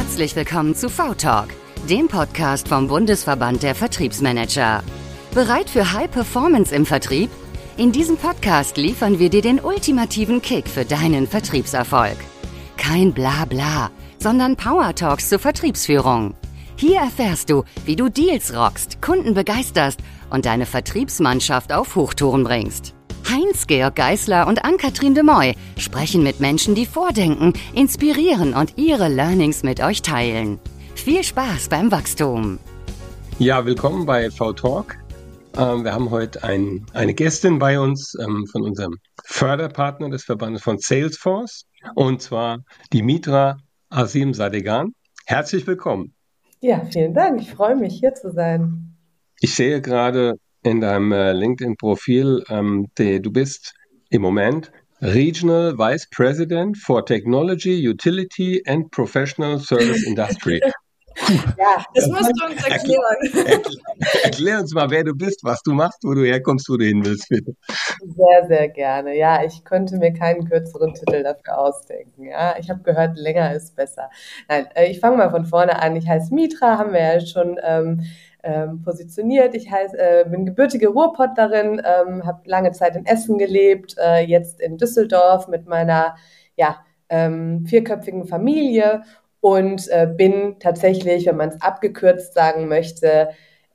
Herzlich willkommen zu V-Talk, dem Podcast vom Bundesverband der Vertriebsmanager. Bereit für High Performance im Vertrieb? In diesem Podcast liefern wir dir den ultimativen Kick für deinen Vertriebserfolg. Kein Blabla, sondern Power Talks zur Vertriebsführung. Hier erfährst du, wie du Deals rockst, Kunden begeisterst und deine Vertriebsmannschaft auf Hochtouren bringst. Heinz-Georg Geisler und Ann-Kathrin de Moy sprechen mit Menschen, die vordenken, inspirieren und ihre Learnings mit euch teilen. Viel Spaß beim Wachstum! Ja, willkommen bei V-Talk. Wir haben heute eine Gästin bei uns von unserem Förderpartner des Verbandes von Salesforce, und zwar die Mitra Asim Sadegan. Herzlich willkommen. Ja, vielen Dank. Ich freue mich, hier zu sein. Ich sehe gerade in deinem LinkedIn-Profil, du bist im Moment Regional Vice President for Technology, Utility and Professional Service Industry. Ja, das musst du uns erklären. Erklär uns mal, wer du bist, was du machst, wo du herkommst, wo du hin willst, bitte. Sehr, sehr gerne. Ja, ich könnte mir keinen kürzeren Titel dafür ausdenken. Ja, ich habe gehört, länger ist besser. Nein, ich fange mal von vorne an. Ich heiße Mitra, haben wir ja schon positioniert. Ich bin gebürtige Ruhrpottlerin, habe lange Zeit in Essen gelebt, jetzt in Düsseldorf mit meiner vierköpfigen Familie und bin tatsächlich, wenn man es abgekürzt sagen möchte,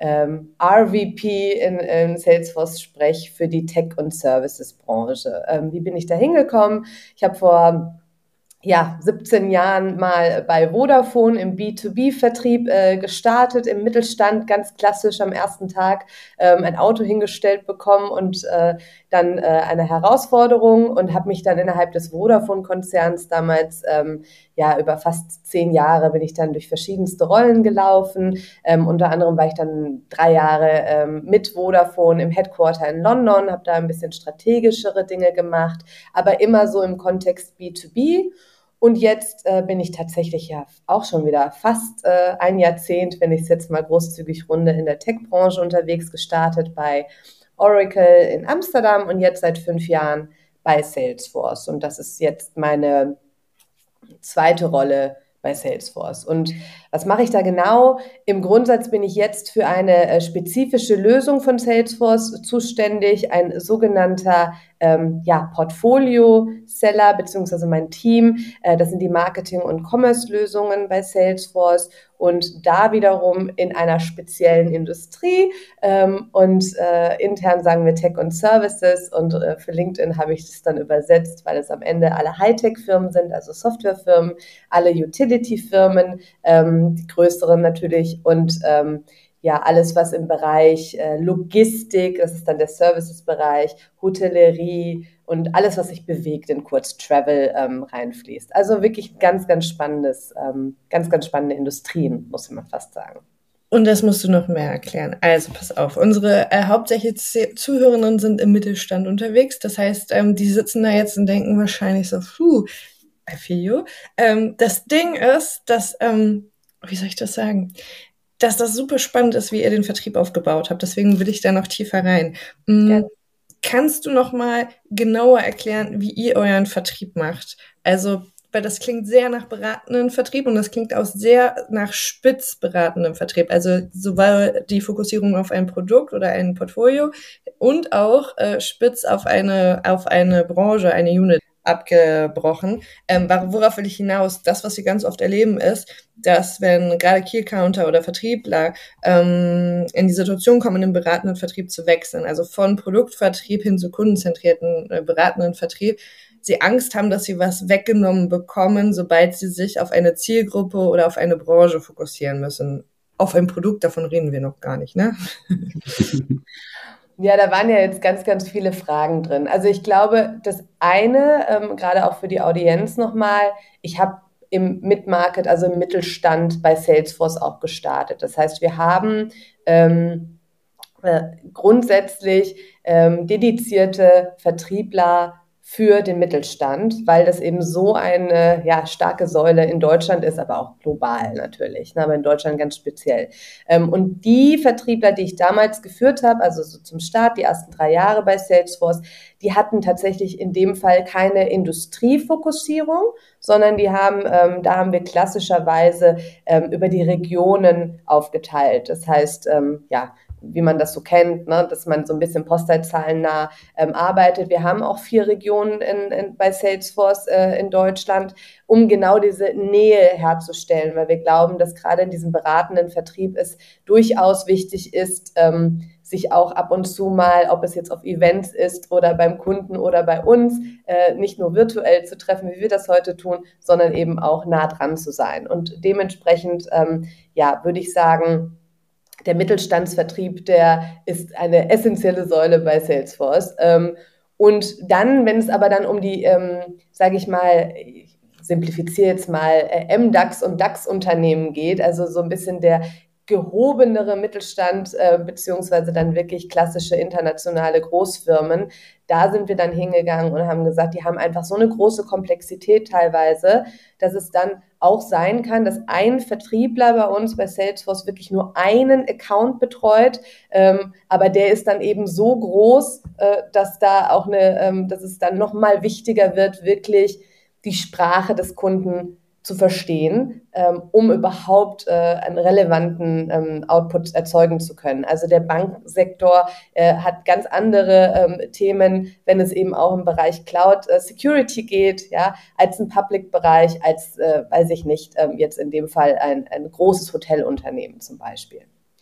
RVP in Salesforce-Sprech für die Tech- und Services-Branche. Wie bin ich da hingekommen? Ich habe vor 17 Jahren mal bei Vodafone im B2B-Vertrieb gestartet, im Mittelstand, ganz klassisch am ersten Tag ein Auto hingestellt bekommen und dann eine Herausforderung und habe mich dann innerhalb des Vodafone-Konzerns damals, über fast 10 Jahre bin ich dann durch verschiedenste Rollen gelaufen. Unter anderem war ich dann 3 Jahre mit Vodafone im Headquarter in London, habe da ein bisschen strategischere Dinge gemacht, aber immer so im Kontext B2B. Und jetzt bin ich tatsächlich ja auch schon wieder fast ein Jahrzehnt, wenn ich es jetzt mal großzügig runde, in der Tech-Branche unterwegs, gestartet bei Oracle in Amsterdam und jetzt seit 5 Jahren bei Salesforce. Und das ist jetzt meine zweite Rolle bei Salesforce. Und was mache ich da genau? Im Grundsatz bin ich jetzt für eine spezifische Lösung von Salesforce zuständig, ein sogenannter Portfolio-Seller beziehungsweise mein Team. Das sind die Marketing- und Commerce-Lösungen bei Salesforce und da wiederum in einer speziellen Industrie intern sagen wir Tech und Services und für LinkedIn habe ich das dann übersetzt, weil es am Ende alle Hightech-Firmen sind, also Softwarefirmen, alle Utility-Firmen, die größeren natürlich und alles, was im Bereich Logistik, das ist dann der Services-Bereich, Hotellerie und alles, was sich bewegt, in kurz Travel reinfließt. Also wirklich ganz, ganz spannendes, ganz spannende Industrien, muss man fast sagen. Und das musst du noch mehr erklären. Also pass auf, unsere hauptsächlich Zuhörerinnen sind im Mittelstand unterwegs. Das heißt, die sitzen da jetzt und denken wahrscheinlich so, I feel you. Das Ding ist, dass, wie soll ich das sagen? Dass das super spannend ist, wie ihr den Vertrieb aufgebaut habt. Deswegen will ich da noch tiefer rein. Kannst du noch mal genauer erklären, wie ihr euren Vertrieb macht? Also, weil das klingt sehr nach beratenden Vertrieb und das klingt auch sehr nach spitz beratendem Vertrieb. Also sowohl die Fokussierung auf ein Produkt oder ein Portfolio und auch spitz auf eine Branche, eine Unit abgebrochen. Worauf will ich hinaus? Das, was wir ganz oft erleben, ist, dass wenn gerade Key-Counter oder Vertriebler in die Situation kommen, in den beratenden Vertrieb zu wechseln, also von Produktvertrieb hin zu kundenzentrierten beratenden Vertrieb, sie Angst haben, dass sie was weggenommen bekommen, sobald sie sich auf eine Zielgruppe oder auf eine Branche fokussieren müssen. Auf ein Produkt, davon reden wir noch gar nicht, ne? Ja, da waren ja jetzt ganz, ganz viele Fragen drin. Also ich glaube, das eine, gerade auch für die Audienz nochmal, ich habe im Mid-Market, also im Mittelstand bei Salesforce auch gestartet. Das heißt, wir haben grundsätzlich dedizierte Vertriebler für den Mittelstand, weil das eben so eine starke Säule in Deutschland ist, aber auch global natürlich, aber in Deutschland ganz speziell. Und die Vertriebler, die ich damals geführt habe, also so zum Start, die ersten 3 Jahre bei Salesforce, die hatten tatsächlich in dem Fall keine Industriefokussierung, sondern da haben wir klassischerweise über die Regionen aufgeteilt. Das heißt, wie man das so kennt, ne, dass man so ein bisschen postleitzahlennah arbeitet. Wir haben auch 4 Regionen bei Salesforce in Deutschland, um genau diese Nähe herzustellen, weil wir glauben, dass gerade in diesem beratenden Vertrieb es durchaus wichtig ist, sich auch ab und zu mal, ob es jetzt auf Events ist oder beim Kunden oder bei uns, nicht nur virtuell zu treffen, wie wir das heute tun, sondern eben auch nah dran zu sein. Und dementsprechend, würde ich sagen, der Mittelstandsvertrieb, der ist eine essentielle Säule bei Salesforce. Und dann, wenn es aber dann um die, sage ich mal, ich simplifiziere jetzt mal, MDAX und DAX-Unternehmen geht, also so ein bisschen der gehobenere Mittelstand, beziehungsweise dann wirklich klassische internationale Großfirmen, da sind wir dann hingegangen und haben gesagt, die haben einfach so eine große Komplexität teilweise, dass es dann auch sein kann, dass ein Vertriebler bei uns bei Salesforce wirklich nur einen Account betreut, aber der ist dann eben so groß, dass da auch dass es dann nochmal wichtiger wird, wirklich die Sprache des Kunden zu verstehen, um überhaupt einen relevanten Output erzeugen zu können. Also der Banksektor hat ganz andere Themen, wenn es eben auch im Bereich Cloud Security geht, ja, als ein Public-Bereich, als, weiß ich nicht, jetzt in dem Fall ein großes Hotelunternehmen zum Beispiel.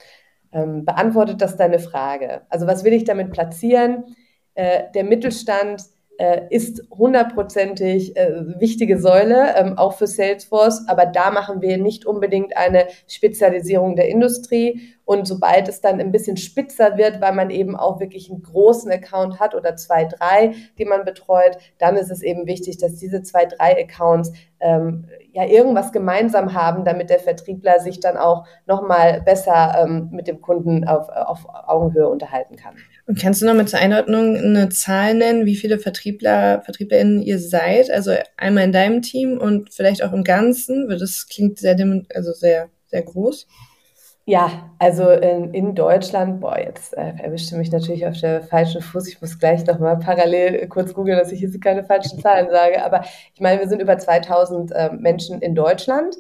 Beantwortet das deine Frage? Also was will ich damit platzieren? Der Mittelstand ist 100%ig wichtige Säule, auch für Salesforce, aber da machen wir nicht unbedingt eine Spezialisierung der Industrie, und sobald es dann ein bisschen spitzer wird, weil man eben auch wirklich einen großen Account hat oder 2, 3, die man betreut, dann ist es eben wichtig, dass diese 2, 3 Accounts irgendwas gemeinsam haben, damit der Vertriebler sich dann auch nochmal besser mit dem Kunden auf Augenhöhe unterhalten kann. Und kannst du noch mit zur Einordnung eine Zahl nennen, wie viele VertrieblerInnen ihr seid? Also einmal in deinem Team und vielleicht auch im Ganzen, weil das klingt sehr, sehr groß. Ja, also in Deutschland, jetzt erwischte mich natürlich auf der falschen Fuß. Ich muss gleich nochmal parallel kurz googeln, dass ich jetzt keine falschen Zahlen sage. Aber ich meine, wir sind über 2000 Menschen in Deutschland.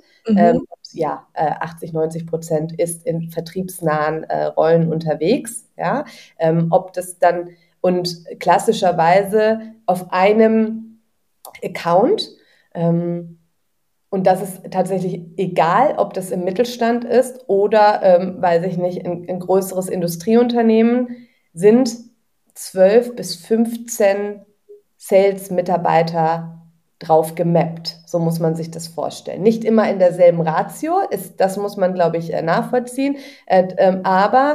80-90% ist in vertriebsnahen Rollen unterwegs. Ja, ob das dann und klassischerweise auf einem Account. Und das ist tatsächlich egal, ob das im Mittelstand ist oder, weiß ich nicht, ein größeres Industrieunternehmen, sind 12 bis 15 Sales-Mitarbeiter drauf gemappt. So muss man sich das vorstellen. Nicht immer in derselben Ratio, das muss man, glaube ich, nachvollziehen, aber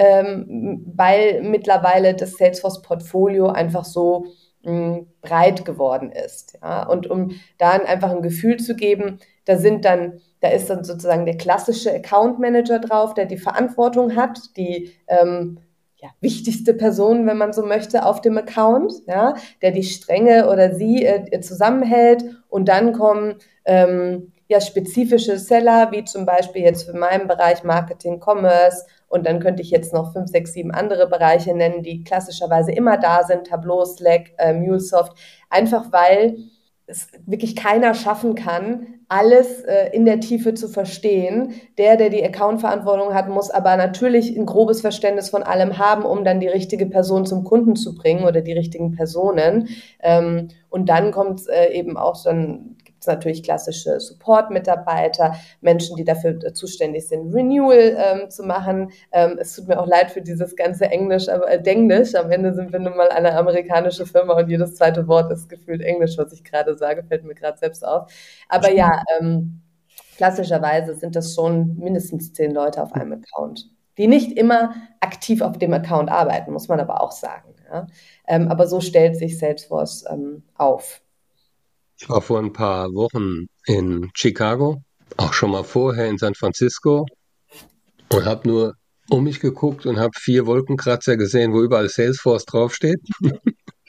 weil mittlerweile das Salesforce-Portfolio einfach so breit geworden ist. Ja? Und um da einfach ein Gefühl zu geben, da ist dann sozusagen der klassische Account Manager drauf, der die Verantwortung hat, die wichtigste Person, wenn man so möchte, auf dem Account, ja, der die Stränge oder sie zusammenhält, und dann kommen spezifische Seller, wie zum Beispiel jetzt für meinen Bereich Marketing, Commerce, und dann könnte ich jetzt noch 5, 6, 7 andere Bereiche nennen, die klassischerweise immer da sind, Tableau, Slack, MuleSoft, einfach weil es wirklich keiner schaffen kann, alles in der Tiefe zu verstehen. Der die Account-Verantwortung hat, muss aber natürlich ein grobes Verständnis von allem haben, um dann die richtige Person zum Kunden zu bringen oder die richtigen Personen. Und dann kommt eben auch dann natürlich klassische Support-Mitarbeiter, Menschen, die dafür zuständig sind, Renewal zu machen. Es tut mir auch leid für dieses ganze Englisch, aber Denglisch. Am Ende sind wir nun mal eine amerikanische Firma und jedes zweite Wort ist gefühlt Englisch, was ich gerade sage, fällt mir gerade selbst auf. Aber ja, klassischerweise sind das schon mindestens 10 Leute auf einem Account, die nicht immer aktiv auf dem Account arbeiten, muss man aber auch sagen. Ja? Aber so stellt sich Salesforce auf. Ich war vor ein paar Wochen in Chicago, auch schon mal vorher in San Francisco, und habe nur um mich geguckt und habe 4 Wolkenkratzer gesehen, wo überall Salesforce draufsteht.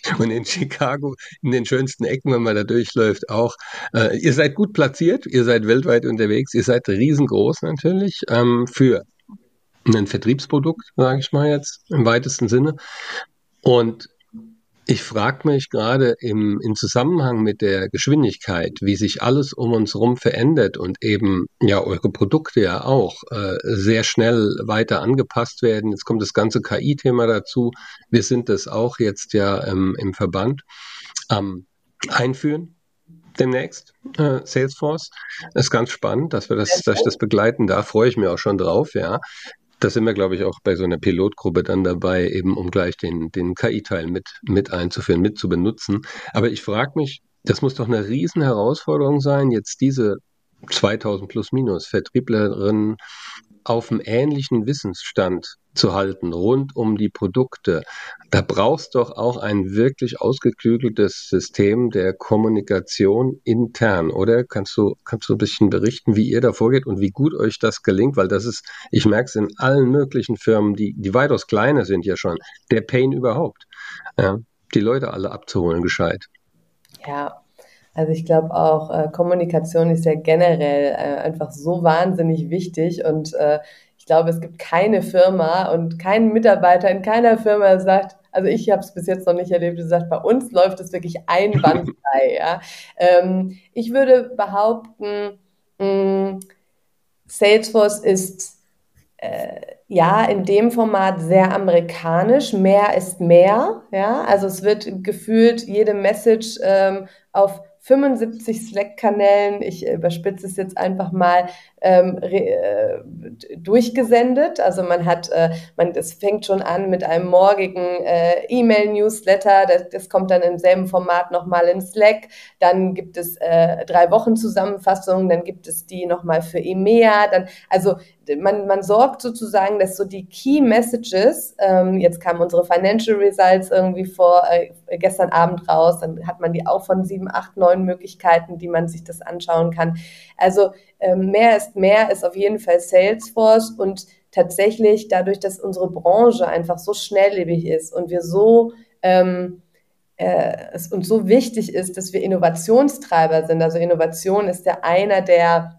Und in Chicago, in den schönsten Ecken, wenn man da durchläuft, auch. Ihr seid gut platziert, ihr seid weltweit unterwegs, ihr seid riesengroß natürlich für ein Vertriebsprodukt, sage ich mal jetzt, im weitesten Sinne. Und ich frage mich gerade im Zusammenhang mit der Geschwindigkeit, wie sich alles um uns herum verändert und eben ja eure Produkte ja auch sehr schnell weiter angepasst werden. Jetzt kommt das ganze KI-Thema dazu. Wir sind das auch jetzt ja im Verband einführen demnächst, Salesforce. Das ist ganz spannend, dass ich das begleiten darf. Freue ich mich auch schon drauf, ja. Da sind wir, glaube ich, auch bei so einer Pilotgruppe dann dabei, eben um gleich den KI-Teil mit einzuführen, mit zu benutzen. Aber ich frage mich, das muss doch eine riesen Herausforderung sein, jetzt diese 2000 plus minus Vertrieblerinnen auf einem ähnlichen Wissensstand zu halten, rund um die Produkte. Da brauchst doch auch ein wirklich ausgeklügeltes System der Kommunikation intern, oder? Kannst du ein bisschen berichten, wie ihr da vorgeht und wie gut euch das gelingt? Weil das ist, ich merke es in allen möglichen Firmen, die weitaus kleiner sind ja schon, der Pain überhaupt. Ja, die Leute alle abzuholen, gescheit. Ja, also ich glaube auch, Kommunikation ist ja generell einfach so wahnsinnig wichtig und ich glaube, es gibt keine Firma und keinen Mitarbeiter in keiner Firma, der sagt, also ich habe es bis jetzt noch nicht erlebt, der sagt, bei uns läuft es wirklich einwandfrei. Ja. Ich würde behaupten, Salesforce ist ja in dem Format sehr amerikanisch, mehr ist mehr. Ja. Also es wird gefühlt jede Message auf 75 Slack-Kanälen, ich überspitze es jetzt einfach mal, durchgesendet. Also das fängt schon an mit einem morgigen E-Mail-Newsletter, das kommt dann im selben Format nochmal in Slack, dann gibt es 3 Wochen Zusammenfassungen, dann gibt es die nochmal für EMEA, also man sorgt sozusagen, dass so die Key Messages, jetzt kamen unsere Financial Results irgendwie gestern Abend raus, dann hat man die auch von 7, 8, 9 Möglichkeiten, die man sich das anschauen kann. Also mehr ist mehr ist auf jeden Fall Salesforce und tatsächlich dadurch, dass unsere Branche einfach so schnelllebig ist und wir so es uns so wichtig ist, dass wir Innovationstreiber sind. Also Innovation ist ja einer der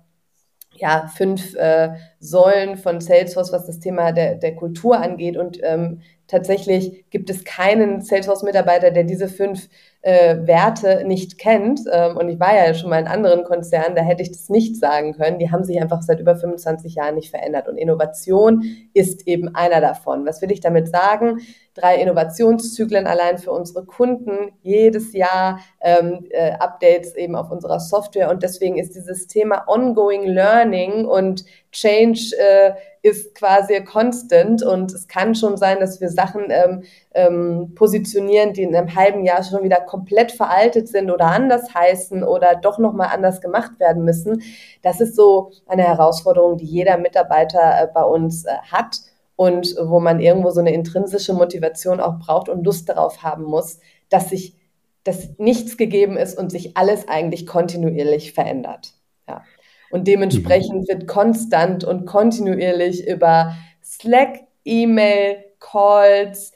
5 Säulen von Salesforce, was das Thema der Kultur angeht. Und tatsächlich gibt es keinen Salesforce-Mitarbeiter, der diese 5 Werte nicht kennt. Und ich war ja schon mal in anderen Konzernen, da hätte ich das nicht sagen können. Die haben sich einfach seit über 25 Jahren nicht verändert. Und Innovation ist eben einer davon. Was will ich damit sagen? 3 Innovationszyklen allein für unsere Kunden, jedes Jahr Updates eben auf unserer Software und deswegen ist dieses Thema Ongoing Learning und Change ist quasi constant und es kann schon sein, dass wir Sachen positionieren, die in einem halben Jahr schon wieder komplett veraltet sind oder anders heißen oder doch nochmal anders gemacht werden müssen. Das ist so eine Herausforderung, die jeder Mitarbeiter bei uns hat. Und wo man irgendwo so eine intrinsische Motivation auch braucht und Lust darauf haben muss, dass nichts gegeben ist und sich alles eigentlich kontinuierlich verändert. Ja. Und dementsprechend wird konstant und kontinuierlich über Slack, E-Mail, Calls,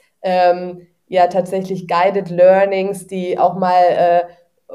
tatsächlich Guided Learnings, die auch mal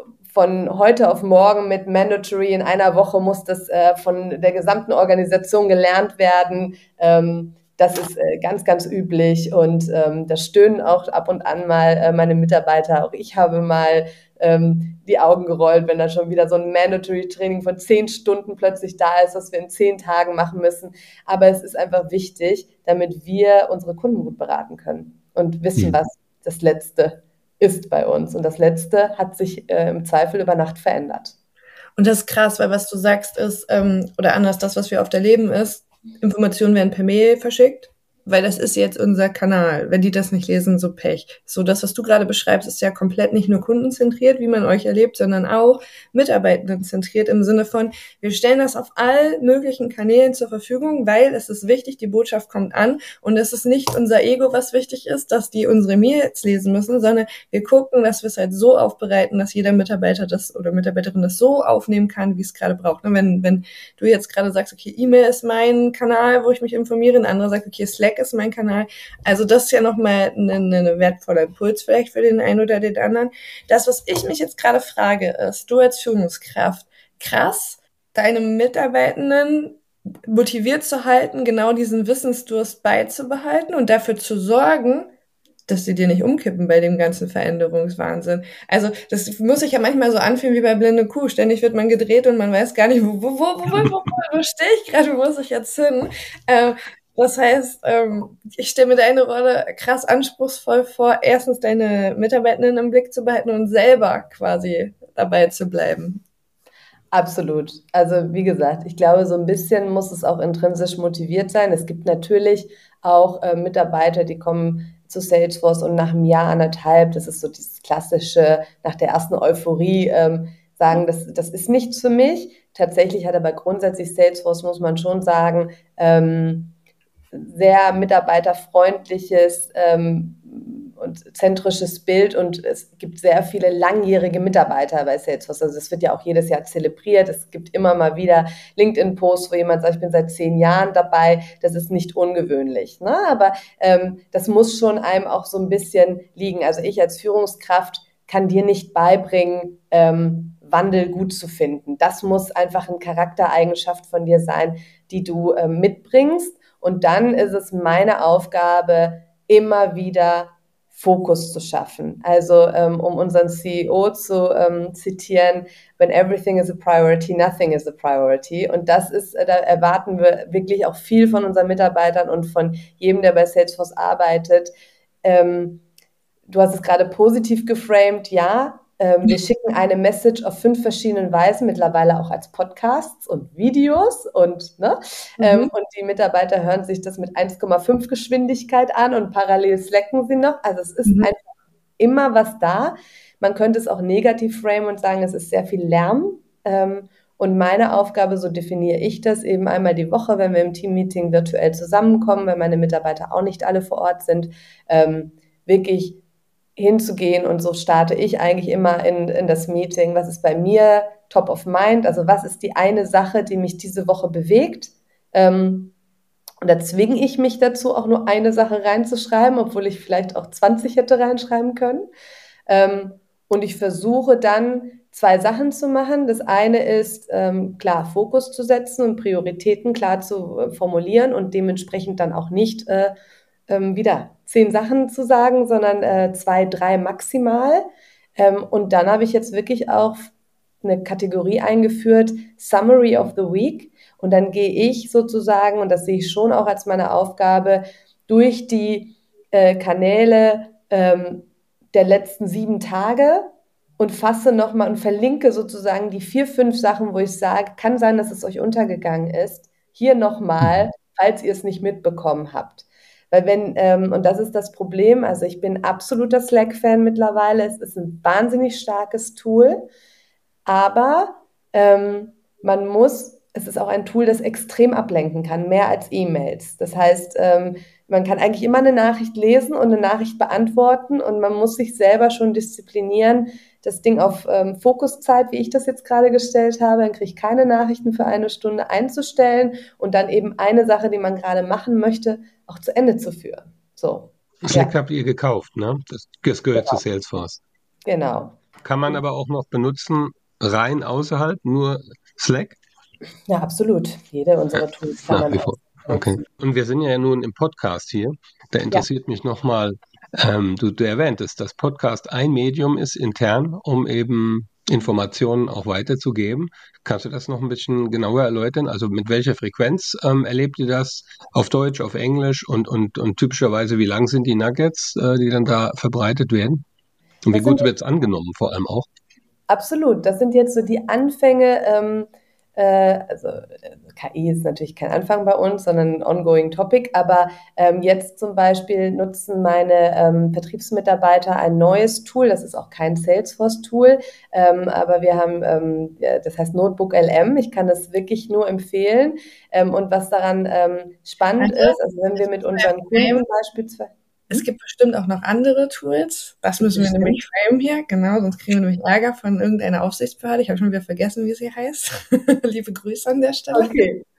von heute auf morgen mit Mandatory in einer Woche muss das von der gesamten Organisation gelernt werden. Das ist ganz, ganz üblich und da stöhnen auch ab und an mal meine Mitarbeiter. Auch ich habe mal die Augen gerollt, wenn da schon wieder so ein Mandatory-Training von 10 Stunden plötzlich da ist, was wir in 10 Tagen machen müssen. Aber es ist einfach wichtig, damit wir unsere Kunden gut beraten können und wissen, was das Letzte ist bei uns. Und das Letzte hat sich im Zweifel über Nacht verändert. Und das ist krass, weil was du sagst ist, oder anders, das, was wir oft erleben, ist, Informationen werden per Mail verschickt, weil das ist jetzt unser Kanal. Wenn die das nicht lesen, so Pech. So, das, was du gerade beschreibst, ist ja komplett nicht nur kundenzentriert, wie man euch erlebt, sondern auch mitarbeitendenzentriert im Sinne von, wir stellen das auf all möglichen Kanälen zur Verfügung, weil es ist wichtig, die Botschaft kommt an und es ist nicht unser Ego, was wichtig ist, dass die unsere Mails lesen müssen, sondern wir gucken, dass wir es halt so aufbereiten, dass jeder Mitarbeiter das oder Mitarbeiterin das so aufnehmen kann, wie es gerade braucht. Wenn du jetzt gerade sagst, okay, E-Mail ist mein Kanal, wo ich mich informiere, ein anderer sagt, okay, Slack Slack ist mein Kanal. Also das ist ja nochmal eine wertvoller Impuls vielleicht für den einen oder den anderen. Das, was ich mich jetzt gerade frage, ist, du als Führungskraft, krass, deine Mitarbeitenden motiviert zu halten, genau diesen Wissensdurst beizubehalten und dafür zu sorgen, dass sie dir nicht umkippen bei dem ganzen Veränderungswahnsinn. Also das muss sich ja manchmal so anfühlen wie bei blinde Kuh. Ständig wird man gedreht und man weiß gar nicht, wo stehe ich gerade, wo muss ich jetzt hin? Das heißt, ich stelle mir deine Rolle krass anspruchsvoll vor, erstens deine Mitarbeitenden im Blick zu behalten und selber quasi dabei zu bleiben. Absolut. Also wie gesagt, ich glaube, so ein bisschen muss es auch intrinsisch motiviert sein. Es gibt natürlich auch Mitarbeiter, die kommen zu Salesforce und nach einem Jahr, anderthalb, das ist so dieses klassische, nach der ersten Euphorie, sagen, das ist nichts für mich. Tatsächlich hat aber grundsätzlich Salesforce, muss man schon sagen, sehr mitarbeiterfreundliches und zentrisches Bild und es gibt sehr viele langjährige Mitarbeiter bei Salesforce. Also es wird ja auch jedes Jahr zelebriert. Es gibt immer mal wieder LinkedIn-Posts, wo jemand sagt, ich bin seit 10 Jahren dabei. Das ist nicht ungewöhnlich, ne? Aber das muss schon einem auch so ein bisschen liegen. Also ich als Führungskraft kann dir nicht beibringen, Wandel gut zu finden. Das muss einfach eine Charaktereigenschaft von dir sein, die du mitbringst. Und dann ist es meine Aufgabe, immer wieder Fokus zu schaffen. Also um unseren CEO zu zitieren, when everything is a priority, nothing is a priority. Und das ist, da erwarten wir wirklich auch viel von unseren Mitarbeitern und von jedem, der bei Salesforce arbeitet. Du hast es gerade positiv geframed, ja. Wir schicken eine Message auf 5 verschiedenen Weisen, mittlerweile auch als Podcasts und Videos und die Mitarbeiter hören sich das mit 1,5 Geschwindigkeit an und parallel slacken sie noch. Also es ist einfach immer was da. Man könnte es auch negativ framen und sagen, es ist sehr viel Lärm. Und meine Aufgabe, so definiere ich das, eben einmal die Woche, wenn wir im Teammeeting virtuell zusammenkommen, wenn meine Mitarbeiter auch nicht alle vor Ort sind, wirklich hinzugehen und so starte ich eigentlich immer in das Meeting. Was ist bei mir top of mind? Also was ist die eine Sache, die mich diese Woche bewegt? Und da zwinge ich mich dazu, auch nur eine Sache reinzuschreiben, obwohl ich vielleicht auch 20 hätte reinschreiben können. Und ich versuche dann 2 Sachen zu machen. Das eine ist, klar, Fokus zu setzen und Prioritäten klar zu formulieren und dementsprechend dann auch nicht wieder 10 Sachen zu sagen, sondern 2, 3 maximal. Und dann habe ich jetzt wirklich auch eine Kategorie eingeführt, Summary of the Week. Und dann gehe ich sozusagen, und das sehe ich schon auch als meine Aufgabe, durch die Kanäle der letzten 7 Tage und fasse nochmal und verlinke sozusagen die 4, 5 Sachen, wo ich sage, kann sein, dass es euch untergegangen ist, hier nochmal, falls ihr es nicht mitbekommen habt. Weil und das ist das Problem, also ich bin absoluter Slack-Fan mittlerweile, es ist ein wahnsinnig starkes Tool, aber es ist auch ein Tool, das extrem ablenken kann, mehr als E-Mails. Das heißt, man kann eigentlich immer eine Nachricht lesen und eine Nachricht beantworten und man muss sich selber schon disziplinieren, das Ding auf Fokuszeit, wie ich das jetzt gerade gestellt habe, dann kriege ich keine Nachrichten für 1 Stunde einzustellen und dann eben eine Sache, die man gerade machen möchte, auch zu Ende zu führen. So. Slack habt ihr gekauft, ne? Das gehört zu Salesforce. Genau. Kann man aber auch noch benutzen, rein außerhalb, nur Slack? Ja, absolut. Jede unserer Tools kann man auch. Okay. Und wir sind ja nun im Podcast hier. Da interessiert mich nochmal, du erwähntest, dass Podcast ein Medium ist intern, um eben Informationen auch weiterzugeben. Kannst du das noch ein bisschen genauer erläutern? Also mit welcher Frequenz erlebt ihr das? Auf Deutsch, auf Englisch und typischerweise, wie lang sind die Nuggets, die dann da verbreitet werden? Und wie gut wird es angenommen, vor allem auch? Absolut. Das sind jetzt so die Anfänge. Also KI ist natürlich kein Anfang bei uns, sondern ein ongoing Topic, aber jetzt zum Beispiel nutzen meine Vertriebsmitarbeiter ein neues Tool, das ist auch kein Salesforce-Tool, aber wir haben, das heißt Notebook LM, ich kann das wirklich nur empfehlen und was daran spannend ist, also wenn wir mit unseren Kunden beispielsweise Es gibt bestimmt auch noch andere Tools. Das müssen wir nämlich framen hier. Genau, sonst kriegen wir nämlich Ärger von irgendeiner Aufsichtsbehörde. Ich habe schon wieder vergessen, wie sie heißt. Liebe Grüße an der Stelle. Okay.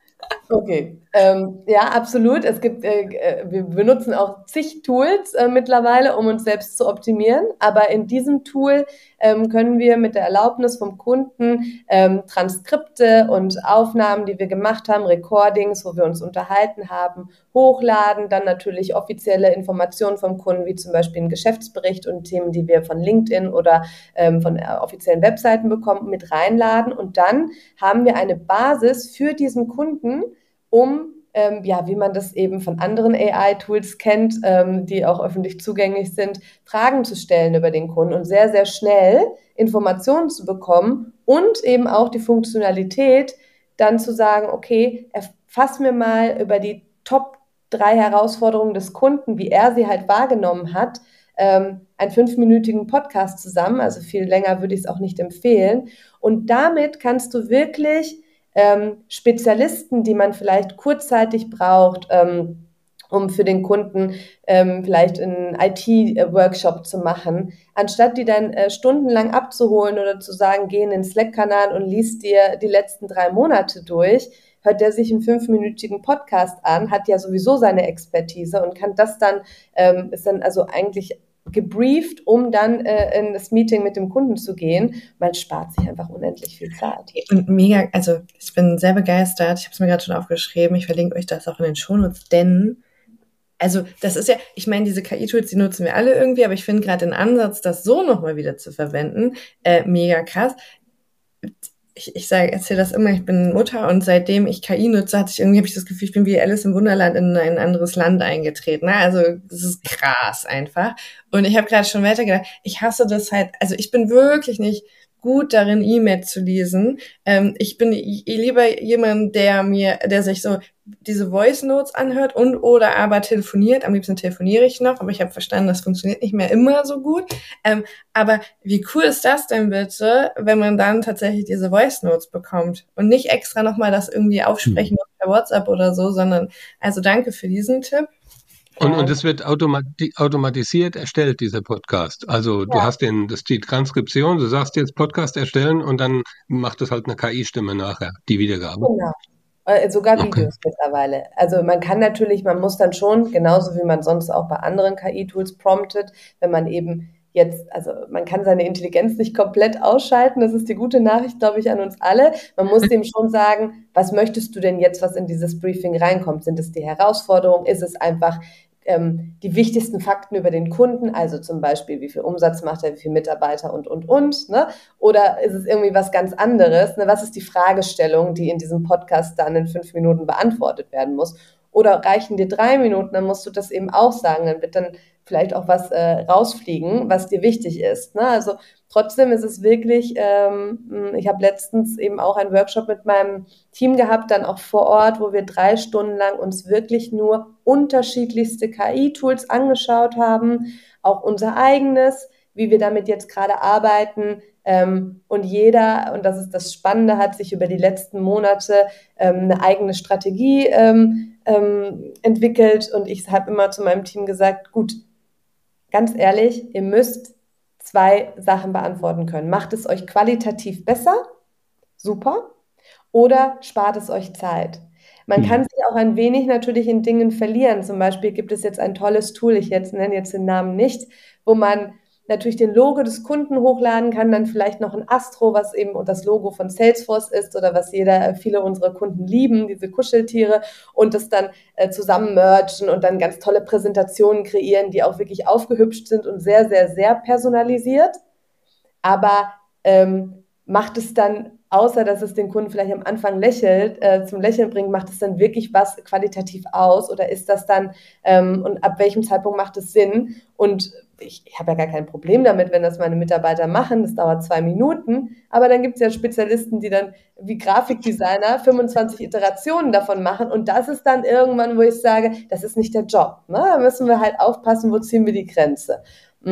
Okay, ja, absolut. Es gibt, wir benutzen auch zig Tools mittlerweile, um uns selbst zu optimieren. Aber in diesem Tool können wir mit der Erlaubnis vom Kunden Transkripte und Aufnahmen, die wir gemacht haben, Recordings, wo wir uns unterhalten haben, hochladen. Dann natürlich offizielle Informationen vom Kunden, wie zum Beispiel einen Geschäftsbericht und Themen, die wir von LinkedIn oder von offiziellen Webseiten bekommen, mit reinladen. Und dann haben wir eine Basis für diesen Kunden, um, ja, wie man das eben von anderen AI-Tools kennt, die auch öffentlich zugänglich sind, Fragen zu stellen über den Kunden und sehr, sehr schnell Informationen zu bekommen und eben auch die Funktionalität, dann zu sagen, okay, erfass mir mal über die Top 3 Herausforderungen des Kunden, wie er sie halt wahrgenommen hat, einen 5-minütigen Podcast zusammen, also viel länger würde ich es auch nicht empfehlen. Und damit kannst du wirklich Spezialisten, die man vielleicht kurzzeitig braucht, um für den Kunden vielleicht einen IT-Workshop zu machen, anstatt die dann stundenlang abzuholen oder zu sagen, geh in den Slack-Kanal und liest dir die letzten 3 Monate durch, hört der sich einen 5-minütigen Podcast an, hat ja sowieso seine Expertise und kann das dann, ist dann also eigentlich gebrieft, um dann in das Meeting mit dem Kunden zu gehen. Man spart sich einfach unendlich viel Zeit. Und mega, also ich bin sehr begeistert. Ich habe es mir gerade schon aufgeschrieben. Ich verlinke euch das auch in den Shownotes, denn also das ist ja, ich meine, diese KI-Tools, die nutzen wir alle irgendwie, aber ich finde gerade den Ansatz, das so nochmal wieder zu verwenden, mega krass. Ich erzähle das immer, ich bin Mutter und seitdem ich KI nutze, habe ich das Gefühl, ich bin wie Alice im Wunderland in ein anderes Land eingetreten. Ne? Also das ist krass einfach. Und ich habe gerade schon weitergedacht, ich hasse das halt, also ich bin wirklich nicht gut darin, E-Mails zu lesen. Ich bin lieber jemand, der sich so diese Voice Notes anhört und oder aber telefoniert. Am liebsten telefoniere ich noch, aber ich habe verstanden, das funktioniert nicht mehr immer so gut. Aber wie cool ist das denn bitte, wenn man dann tatsächlich diese Voice Notes bekommt und nicht extra nochmal das irgendwie aufsprechen per WhatsApp oder so, sondern also danke für diesen Tipp. Und es wird automatisiert erstellt, dieser Podcast. Also du hast die Transkription, du sagst jetzt Podcast erstellen und dann macht es halt eine KI-Stimme nachher, die Wiedergabe. Genau. Sogar Videos mittlerweile. Also man muss dann schon, genauso wie man sonst auch bei anderen KI-Tools promptet, wenn man eben jetzt, also man kann seine Intelligenz nicht komplett ausschalten, das ist die gute Nachricht, glaube ich, an uns alle. Man muss dem schon sagen, was möchtest du denn jetzt, was in dieses Briefing reinkommt? Sind es die Herausforderungen? Ist es einfach die wichtigsten Fakten über den Kunden, also zum Beispiel, wie viel Umsatz macht er, wie viele Mitarbeiter und, ne? Oder ist es irgendwie was ganz anderes? Ne? Was ist die Fragestellung, die in diesem Podcast dann in 5 Minuten beantwortet werden muss? Oder reichen dir 3 Minuten, dann musst du das eben auch sagen, dann wird dann vielleicht auch was rausfliegen, was dir wichtig ist. Ne? Also trotzdem ist es wirklich, ich habe letztens eben auch einen Workshop mit meinem Team gehabt, dann auch vor Ort, wo wir 3 Stunden lang uns wirklich nur unterschiedlichste KI-Tools angeschaut haben, auch unser eigenes, wie wir damit jetzt gerade arbeiten. Und jeder, und das ist das Spannende, hat sich über die letzten Monate eine eigene Strategie entwickelt. Und ich habe immer zu meinem Team gesagt, gut, ganz ehrlich, ihr müsst 2 Sachen beantworten können. Macht es euch qualitativ besser? Super. Oder spart es euch Zeit? Man kann sich auch ein wenig natürlich in Dingen verlieren. Zum Beispiel gibt es jetzt ein tolles Tool, ich nenne jetzt den Namen nicht, wo man natürlich den Logo des Kunden hochladen kann, dann vielleicht noch ein Astro, was eben das Logo von Salesforce ist oder was viele unserer Kunden lieben, diese Kuscheltiere, und das dann zusammen mergen und dann ganz tolle Präsentationen kreieren, die auch wirklich aufgehübscht sind und sehr, sehr, sehr personalisiert. Aber macht es dann, außer dass es den Kunden vielleicht am Anfang zum Lächeln bringt, macht es dann wirklich was qualitativ aus oder ist das dann, und ab welchem Zeitpunkt macht es Sinn? Und ich habe ja gar kein Problem damit, wenn das meine Mitarbeiter machen, das dauert 2 Minuten, aber dann gibt es ja Spezialisten, die dann wie Grafikdesigner 25 Iterationen davon machen und das ist dann irgendwann, wo ich sage, das ist nicht der Job. Ne? Da müssen wir halt aufpassen, wo ziehen wir die Grenze.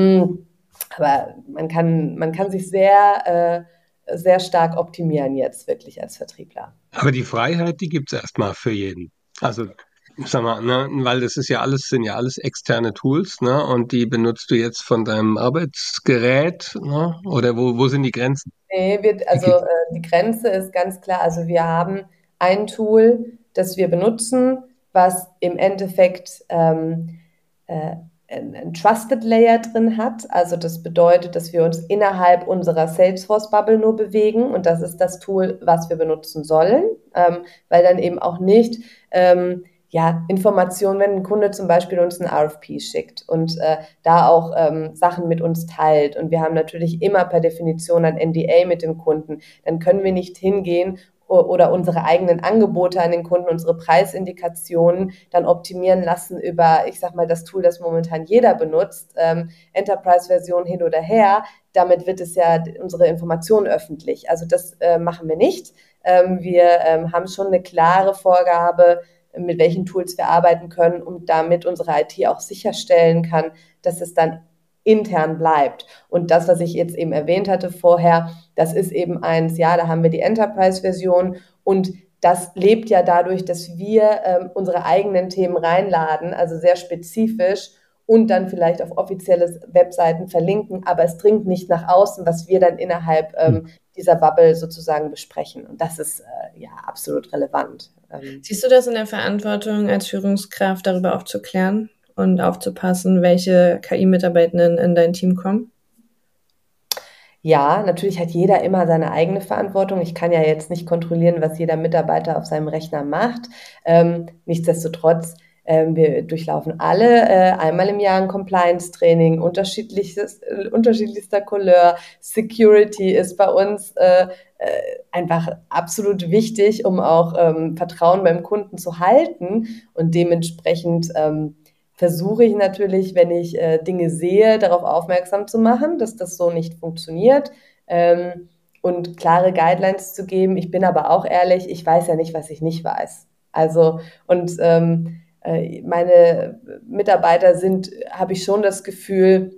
Aber man kann sich sehr stark optimieren jetzt wirklich als Vertriebler. Aber die Freiheit, die gibt es erstmal für jeden. Also sag mal, ne, weil das sind ja alles externe Tools, ne? Und die benutzt du jetzt von deinem Arbeitsgerät, ne? Oder wo sind die Grenzen? Nee, die Grenze ist ganz klar, also wir haben ein Tool, das wir benutzen, was im Endeffekt ein Trusted Layer drin hat. Also das bedeutet, dass wir uns innerhalb unserer Salesforce-Bubble nur bewegen und das ist das Tool, was wir benutzen sollen, weil dann eben auch nicht Informationen, wenn ein Kunde zum Beispiel uns ein RFP schickt und da auch Sachen mit uns teilt und wir haben natürlich immer per Definition ein NDA mit dem Kunden, dann können wir nicht hingehen oder unsere eigenen Angebote an den Kunden, unsere Preisindikationen dann optimieren lassen über, ich sag mal, das Tool, das momentan jeder benutzt, Enterprise-Version hin oder her. Damit wird es ja unsere Informationen öffentlich. Also das machen wir nicht. Wir haben schon eine klare Vorgabe, mit welchen Tools wir arbeiten können und damit unsere IT auch sicherstellen kann, dass es dann intern bleibt. Und das, was ich jetzt eben erwähnt hatte vorher, das ist eben eins, ja, da haben wir die Enterprise-Version und das lebt ja dadurch, dass wir unsere eigenen Themen reinladen, also sehr spezifisch und dann vielleicht auf offizielle Webseiten verlinken, aber es dringt nicht nach außen, was wir dann innerhalb dieser Bubble sozusagen besprechen. Und das ist absolut relevant. Siehst du das in der Verantwortung als Führungskraft, darüber aufzuklären und aufzupassen, welche KI-Mitarbeitenden in dein Team kommen? Ja, natürlich hat jeder immer seine eigene Verantwortung. Ich kann ja jetzt nicht kontrollieren, was jeder Mitarbeiter auf seinem Rechner macht. Nichtsdestotrotz, wir durchlaufen alle einmal im Jahr ein Compliance-Training, unterschiedlichster Couleur. Security ist bei uns einfach absolut wichtig, um auch Vertrauen beim Kunden zu halten. Und dementsprechend versuche ich natürlich, wenn ich Dinge sehe, darauf aufmerksam zu machen, dass das so nicht funktioniert und klare Guidelines zu geben. Ich bin aber auch ehrlich, ich weiß ja nicht, was ich nicht weiß. Also und meine Mitarbeiter sind, habe ich schon das Gefühl,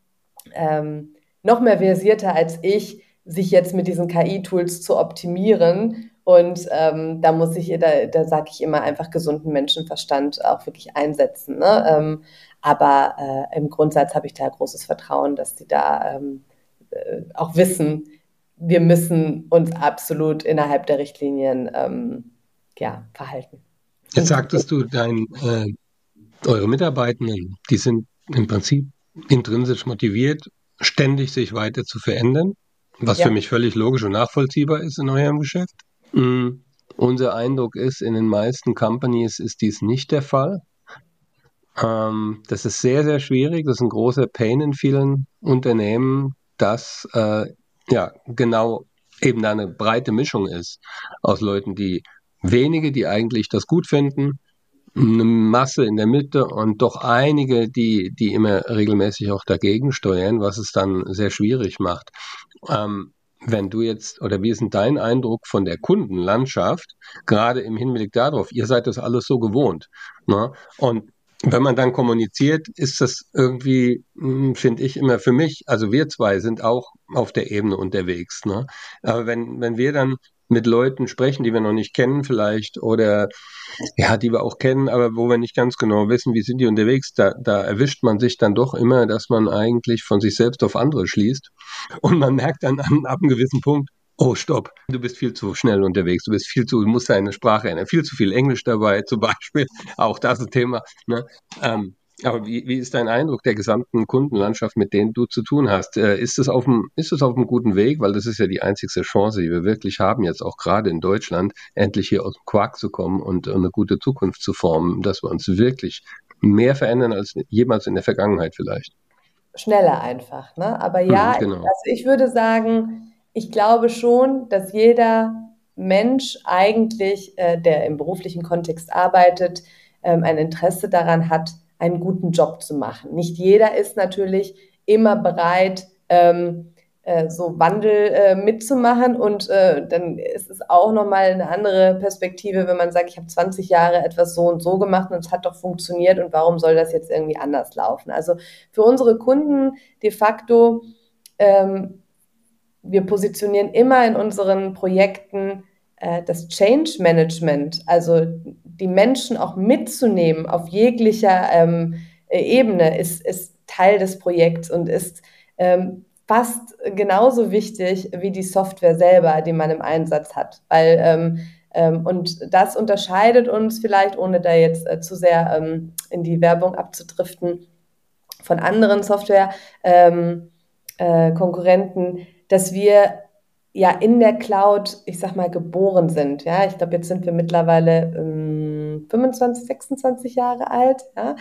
noch mehr versierter als ich, sich jetzt mit diesen KI-Tools zu optimieren. Und da sage ich immer einfach gesunden Menschenverstand auch wirklich einsetzen. Ne? Aber im Grundsatz habe ich da großes Vertrauen, dass die da auch wissen, wir müssen uns absolut innerhalb der Richtlinien verhalten. Jetzt sagtest du, eure Mitarbeitenden, die sind im Prinzip intrinsisch motiviert, ständig sich weiter zu verändern, was für mich völlig logisch und nachvollziehbar ist in eurem Geschäft. Unser Eindruck ist, in den meisten Companies ist dies nicht der Fall. Das ist sehr, sehr schwierig. Das ist ein großer Pain in vielen Unternehmen, dass genau eben da eine breite Mischung ist aus Leuten, die eigentlich das gut finden, eine Masse in der Mitte und doch einige, die immer regelmäßig auch dagegen steuern, was es dann sehr schwierig macht. Wenn du jetzt, oder wie ist denn dein Eindruck von der Kundenlandschaft, gerade im Hinblick darauf, ihr seid das alles so gewohnt, ne? Und wenn man dann kommuniziert, ist das irgendwie, finde ich immer für mich, also wir zwei sind auch auf der Ebene unterwegs, ne? Aber wenn wir dann mit Leuten sprechen, die wir noch nicht kennen vielleicht oder die wir auch kennen, aber wo wir nicht ganz genau wissen, wie sind die unterwegs, da erwischt man sich dann doch immer, dass man eigentlich von sich selbst auf andere schließt und man merkt dann ab einem gewissen Punkt, oh, stopp, du bist viel zu schnell unterwegs, du musst deine Sprache ändern, viel zu viel Englisch dabei zum Beispiel, auch das ist ein Thema, ne? Aber wie ist dein Eindruck der gesamten Kundenlandschaft, mit denen du zu tun hast? Ist es auf einem guten Weg? Weil das ist ja die einzigste Chance, die wir wirklich haben, jetzt auch gerade in Deutschland, endlich hier aus dem Quark zu kommen und eine gute Zukunft zu formen, dass wir uns wirklich mehr verändern als jemals in der Vergangenheit vielleicht. Schneller einfach, ne? Aber ja, Genau. also ich würde sagen, ich glaube schon, dass jeder Mensch eigentlich, der im beruflichen Kontext arbeitet, ein Interesse daran hat, einen guten Job zu machen. Nicht jeder ist natürlich immer bereit, so Wandel mitzumachen und dann ist es auch nochmal eine andere Perspektive, wenn man sagt, ich habe 20 Jahre etwas so und so gemacht und es hat doch funktioniert und warum soll das jetzt irgendwie anders laufen? Also für unsere Kunden de facto, wir positionieren immer in unseren Projekten das Change Management, also die Menschen auch mitzunehmen auf jeglicher Ebene, ist Teil des Projekts und ist fast genauso wichtig wie die Software selber, die man im Einsatz hat. Weil Und das unterscheidet uns vielleicht, ohne da jetzt zu sehr in die Werbung abzudriften, von anderen Software-Konkurrenten, dass wir ja in der Cloud, ich sag mal, geboren sind. Ja, ich glaube, jetzt sind wir mittlerweile 25, 26 Jahre alt. Ja,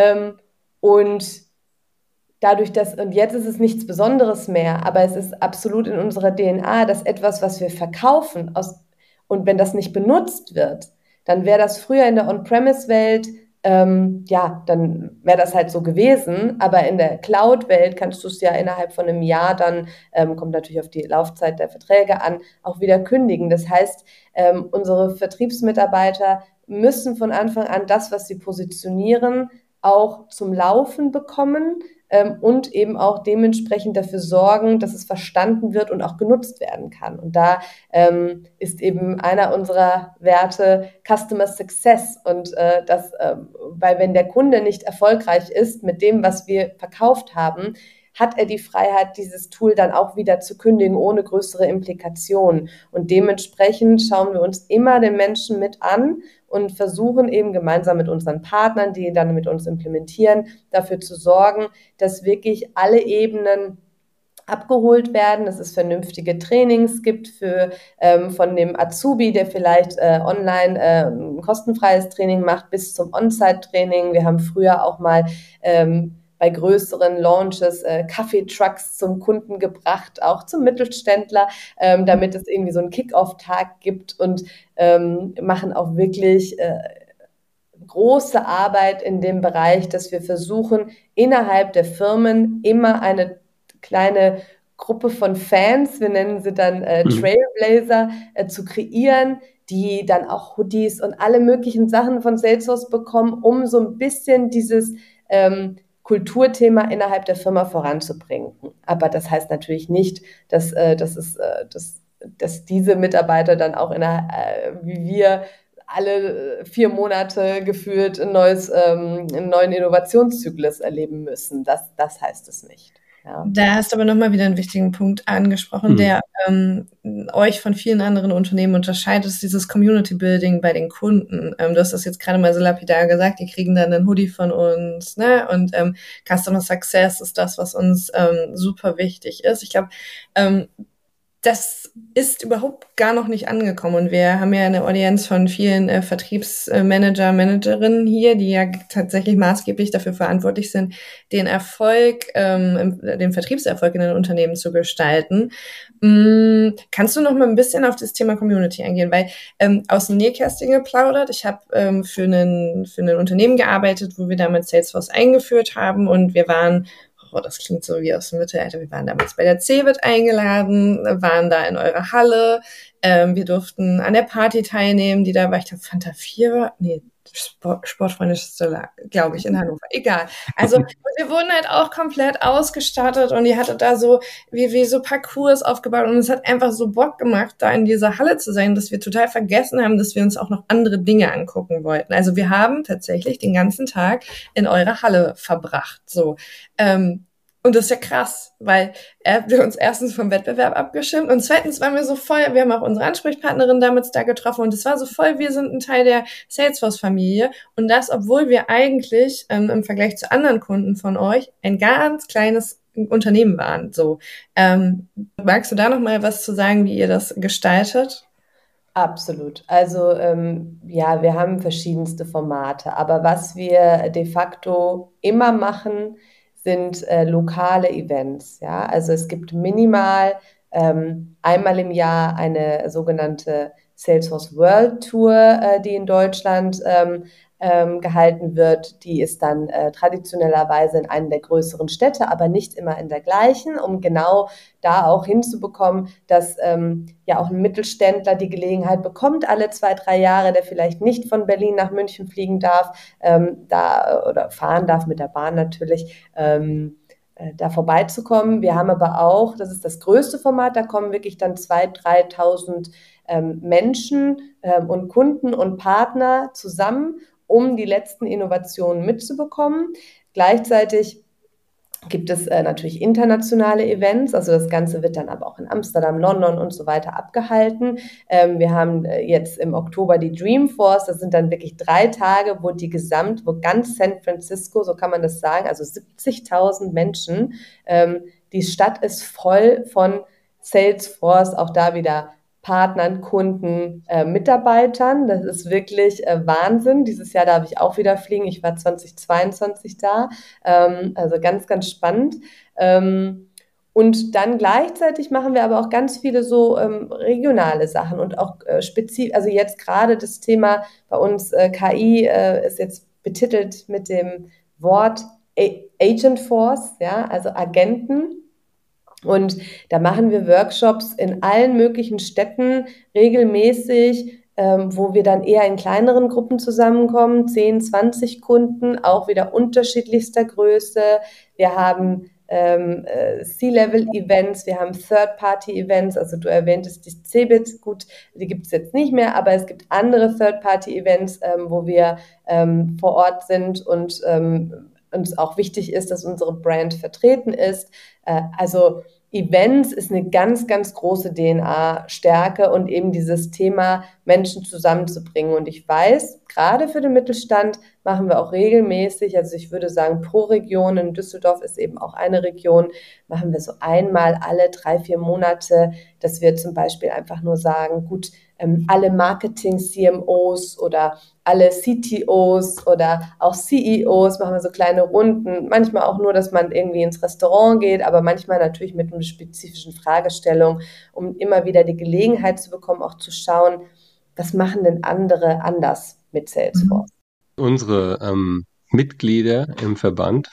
und dadurch, und jetzt ist es nichts Besonderes mehr, aber es ist absolut in unserer DNA, dass etwas, was wir verkaufen, und wenn das nicht benutzt wird, dann wäre das früher in der On-Premise-Welt, ja, dann wäre das halt so gewesen, aber in der Cloud-Welt kannst du es ja innerhalb von einem Jahr dann, kommt natürlich auf die Laufzeit der Verträge an, auch wieder kündigen. Das heißt, unsere Vertriebsmitarbeiter müssen von Anfang an das, was sie positionieren, auch zum Laufen bekommen, und eben auch dementsprechend dafür sorgen, dass es verstanden wird und auch genutzt werden kann. Und da ist eben einer unserer Werte Customer Success. Und weil wenn der Kunde nicht erfolgreich ist mit dem, was wir verkauft haben, hat er die Freiheit, dieses Tool dann auch wieder zu kündigen, ohne größere Implikationen. Und dementsprechend schauen wir uns immer den Menschen mit an und versuchen eben gemeinsam mit unseren Partnern, die dann mit uns implementieren, dafür zu sorgen, dass wirklich alle Ebenen abgeholt werden, dass es vernünftige Trainings gibt von dem Azubi, der vielleicht online ein kostenfreies Training macht, bis zum On-Site-Training. Wir haben früher auch mal bei größeren Launches Kaffeetrucks zum Kunden gebracht, auch zum Mittelständler, damit es irgendwie so einen Kick-Off-Tag gibt, und machen auch wirklich große Arbeit in dem Bereich, dass wir versuchen, innerhalb der Firmen immer eine kleine Gruppe von Fans, wir nennen sie dann Trailblazer, zu kreieren, die dann auch Hoodies und alle möglichen Sachen von Salesforce bekommen, um so ein bisschen dieses Kulturthema innerhalb der Firma voranzubringen. Aber das heißt natürlich nicht, dass diese Mitarbeiter dann auch wie wir alle 4 Monate gefühlt einen neuen Innovationszyklus erleben müssen. Das heißt es nicht. Ja. Da hast du aber nochmal wieder einen wichtigen Punkt angesprochen, der euch von vielen anderen Unternehmen unterscheidet, ist dieses Community Building bei den Kunden. Du hast das jetzt gerade mal so lapidar gesagt, die kriegen dann einen Hoodie von uns, ne? Und Customer Success ist das, was uns super wichtig ist. Ich glaube, das ist überhaupt gar noch nicht angekommen, und wir haben ja eine Audienz von vielen Vertriebsmanager, Managerinnen hier, die ja tatsächlich maßgeblich dafür verantwortlich sind, den Erfolg, den Vertriebserfolg in den Unternehmen zu gestalten. Kannst du noch mal ein bisschen auf das Thema Community eingehen? Weil aus dem Nähkästchen geplaudert, ich habe für ein Unternehmen gearbeitet, wo wir damals Salesforce eingeführt haben, und wir waren, das klingt so wie aus dem Mittelalter, wir waren damals bei der CeBIT eingeladen, waren da in eurer Halle, wir durften an der Party teilnehmen, die da war, ich glaube Fanta 4, nee, Sportfreunde, glaube ich, in Hannover, egal. Also wir wurden halt auch komplett ausgestattet, und ihr hattet da so wie so Parcours aufgebaut, und es hat einfach so Bock gemacht, da in dieser Halle zu sein, dass wir total vergessen haben, dass wir uns auch noch andere Dinge angucken wollten. Also wir haben tatsächlich den ganzen Tag in eurer Halle verbracht, so. Und das ist ja krass, weil wir uns erstens vom Wettbewerb abgeschirmt, und zweitens waren wir so voll, wir haben auch unsere Ansprechpartnerin damals da getroffen, und es war so voll, wir sind ein Teil der Salesforce-Familie, und das, obwohl wir eigentlich im Vergleich zu anderen Kunden von euch ein ganz kleines Unternehmen waren. So, magst du da noch mal was zu sagen, wie ihr das gestaltet? Absolut. Also ja, wir haben verschiedenste Formate, aber was wir de facto immer machen, sind lokale Events. Ja? Also es gibt minimal einmal im Jahr eine sogenannte Salesforce World Tour, die in Deutschland gehalten wird. Die ist dann traditionellerweise in einer der größeren Städte, aber nicht immer in der gleichen, um genau da auch hinzubekommen, dass ja auch ein Mittelständler die Gelegenheit bekommt, alle 2, 3 Jahre, der vielleicht nicht von Berlin nach München fliegen darf, oder fahren darf mit der Bahn natürlich, da vorbeizukommen. Wir haben aber auch, das ist das größte Format, da kommen wirklich dann 2.000, 3.000 Menschen und Kunden und Partner zusammen, um die letzten Innovationen mitzubekommen. Gleichzeitig gibt es natürlich internationale Events, also das Ganze wird dann aber auch in Amsterdam, London und so weiter abgehalten. Wir haben jetzt im Oktober die Dreamforce, das sind dann wirklich 3 Tage, wo ganz San Francisco, so kann man das sagen, also 70.000 Menschen, die Stadt ist voll von Salesforce, auch da wieder Partnern, Kunden, Mitarbeitern. Das ist wirklich Wahnsinn. Dieses Jahr darf ich auch wieder fliegen. Ich war 2022 da. Also ganz, ganz spannend. Und dann gleichzeitig machen wir aber auch ganz viele so regionale Sachen und auch spezifisch, also jetzt gerade das Thema bei uns KI ist jetzt betitelt mit dem Wort Agent Force, ja, also Agenten. Und da machen wir Workshops in allen möglichen Städten regelmäßig, wo wir dann eher in kleineren Gruppen zusammenkommen, 10, 20 Kunden, auch wieder unterschiedlichster Größe. Wir haben C-Level-Events, wir haben Third-Party-Events, also du erwähntest die CeBIT, gut, die gibt es jetzt nicht mehr, aber es gibt andere Third-Party-Events, wo wir vor Ort sind und uns auch wichtig ist, dass unsere Brand vertreten ist. Also Events ist eine ganz, ganz große DNA-Stärke und eben dieses Thema, Menschen zusammenzubringen. Und ich weiß, gerade für den Mittelstand machen wir auch regelmäßig, also ich würde sagen, pro Region, in Düsseldorf ist eben auch eine Region, machen wir so einmal alle 3, 4 Monate, dass wir zum Beispiel einfach nur sagen, gut, alle Marketing-CMOs oder alle CTOs oder auch CEOs machen wir so kleine Runden, manchmal auch nur, dass man irgendwie ins Restaurant geht, aber manchmal natürlich mit einer spezifischen Fragestellung, um immer wieder die Gelegenheit zu bekommen, auch zu schauen, was machen denn andere anders mit Salesforce? Unsere Mitglieder im Verband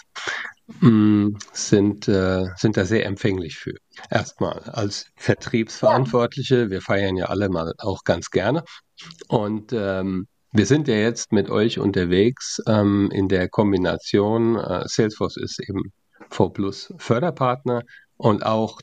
sind da sehr empfänglich für. Erstmal als Vertriebsverantwortliche, wir feiern ja alle mal auch ganz gerne. Und wir sind ja jetzt mit euch unterwegs in der Kombination. Salesforce ist eben V+ Förderpartner und auch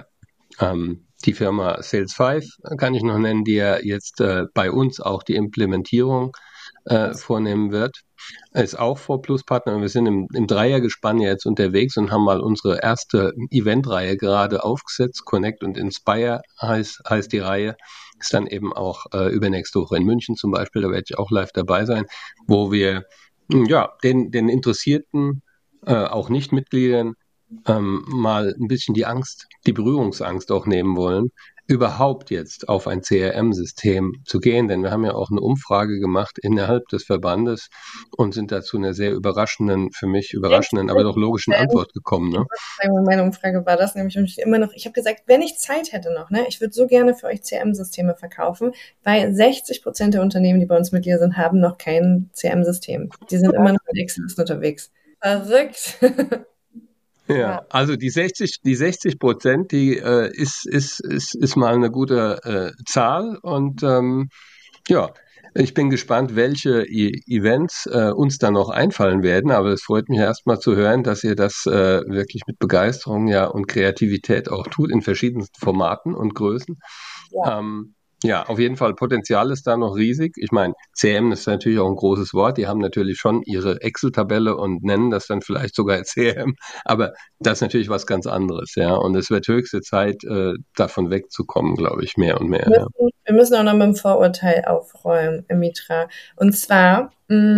die Firma Sales5 kann ich noch nennen, die ja jetzt bei uns auch die Implementierung vornehmen wird, ist auch V+-Partner und wir sind im Dreiergespann jetzt unterwegs und haben mal unsere erste Eventreihe gerade aufgesetzt. Connect und Inspire heißt die Reihe. Ist dann eben auch übernächste Woche in München zum Beispiel, da werde ich auch live dabei sein, wo wir den Interessierten, auch Nicht-Mitgliedern, mal ein bisschen die Berührungsangst auch nehmen wollen, überhaupt jetzt auf ein CRM-System zu gehen, denn wir haben ja auch eine Umfrage gemacht innerhalb des Verbandes und sind dazu einer sehr für mich überraschenden, aber doch logischen Antwort gekommen. Ne? Meine Umfrage war das nämlich immer noch, ich habe gesagt, wenn ich Zeit hätte noch, ne, ich würde so gerne für euch CRM-Systeme verkaufen, weil 60% der Unternehmen, die bei uns Mitglieder sind, haben noch kein CRM-System. Die sind immer noch mit Excel-Listen unterwegs. Verrückt. Ja, also die 60%, die ist mal eine gute Zahl und ich bin gespannt, welche Events uns da noch einfallen werden, aber es freut mich erstmal zu hören, dass ihr das wirklich mit Begeisterung und Kreativität auch tut in verschiedensten Formaten und Größen. Ja, auf jeden Fall, Potenzial ist da noch riesig. Ich meine, CRM ist natürlich auch ein großes Wort. Die haben natürlich schon ihre Excel-Tabelle und nennen das dann vielleicht sogar CRM. Aber das ist natürlich was ganz anderes, ja. Und es wird höchste Zeit, davon wegzukommen, glaube ich, mehr und mehr. Wir müssen auch noch mit dem Vorurteil aufräumen, Mitra. Und zwar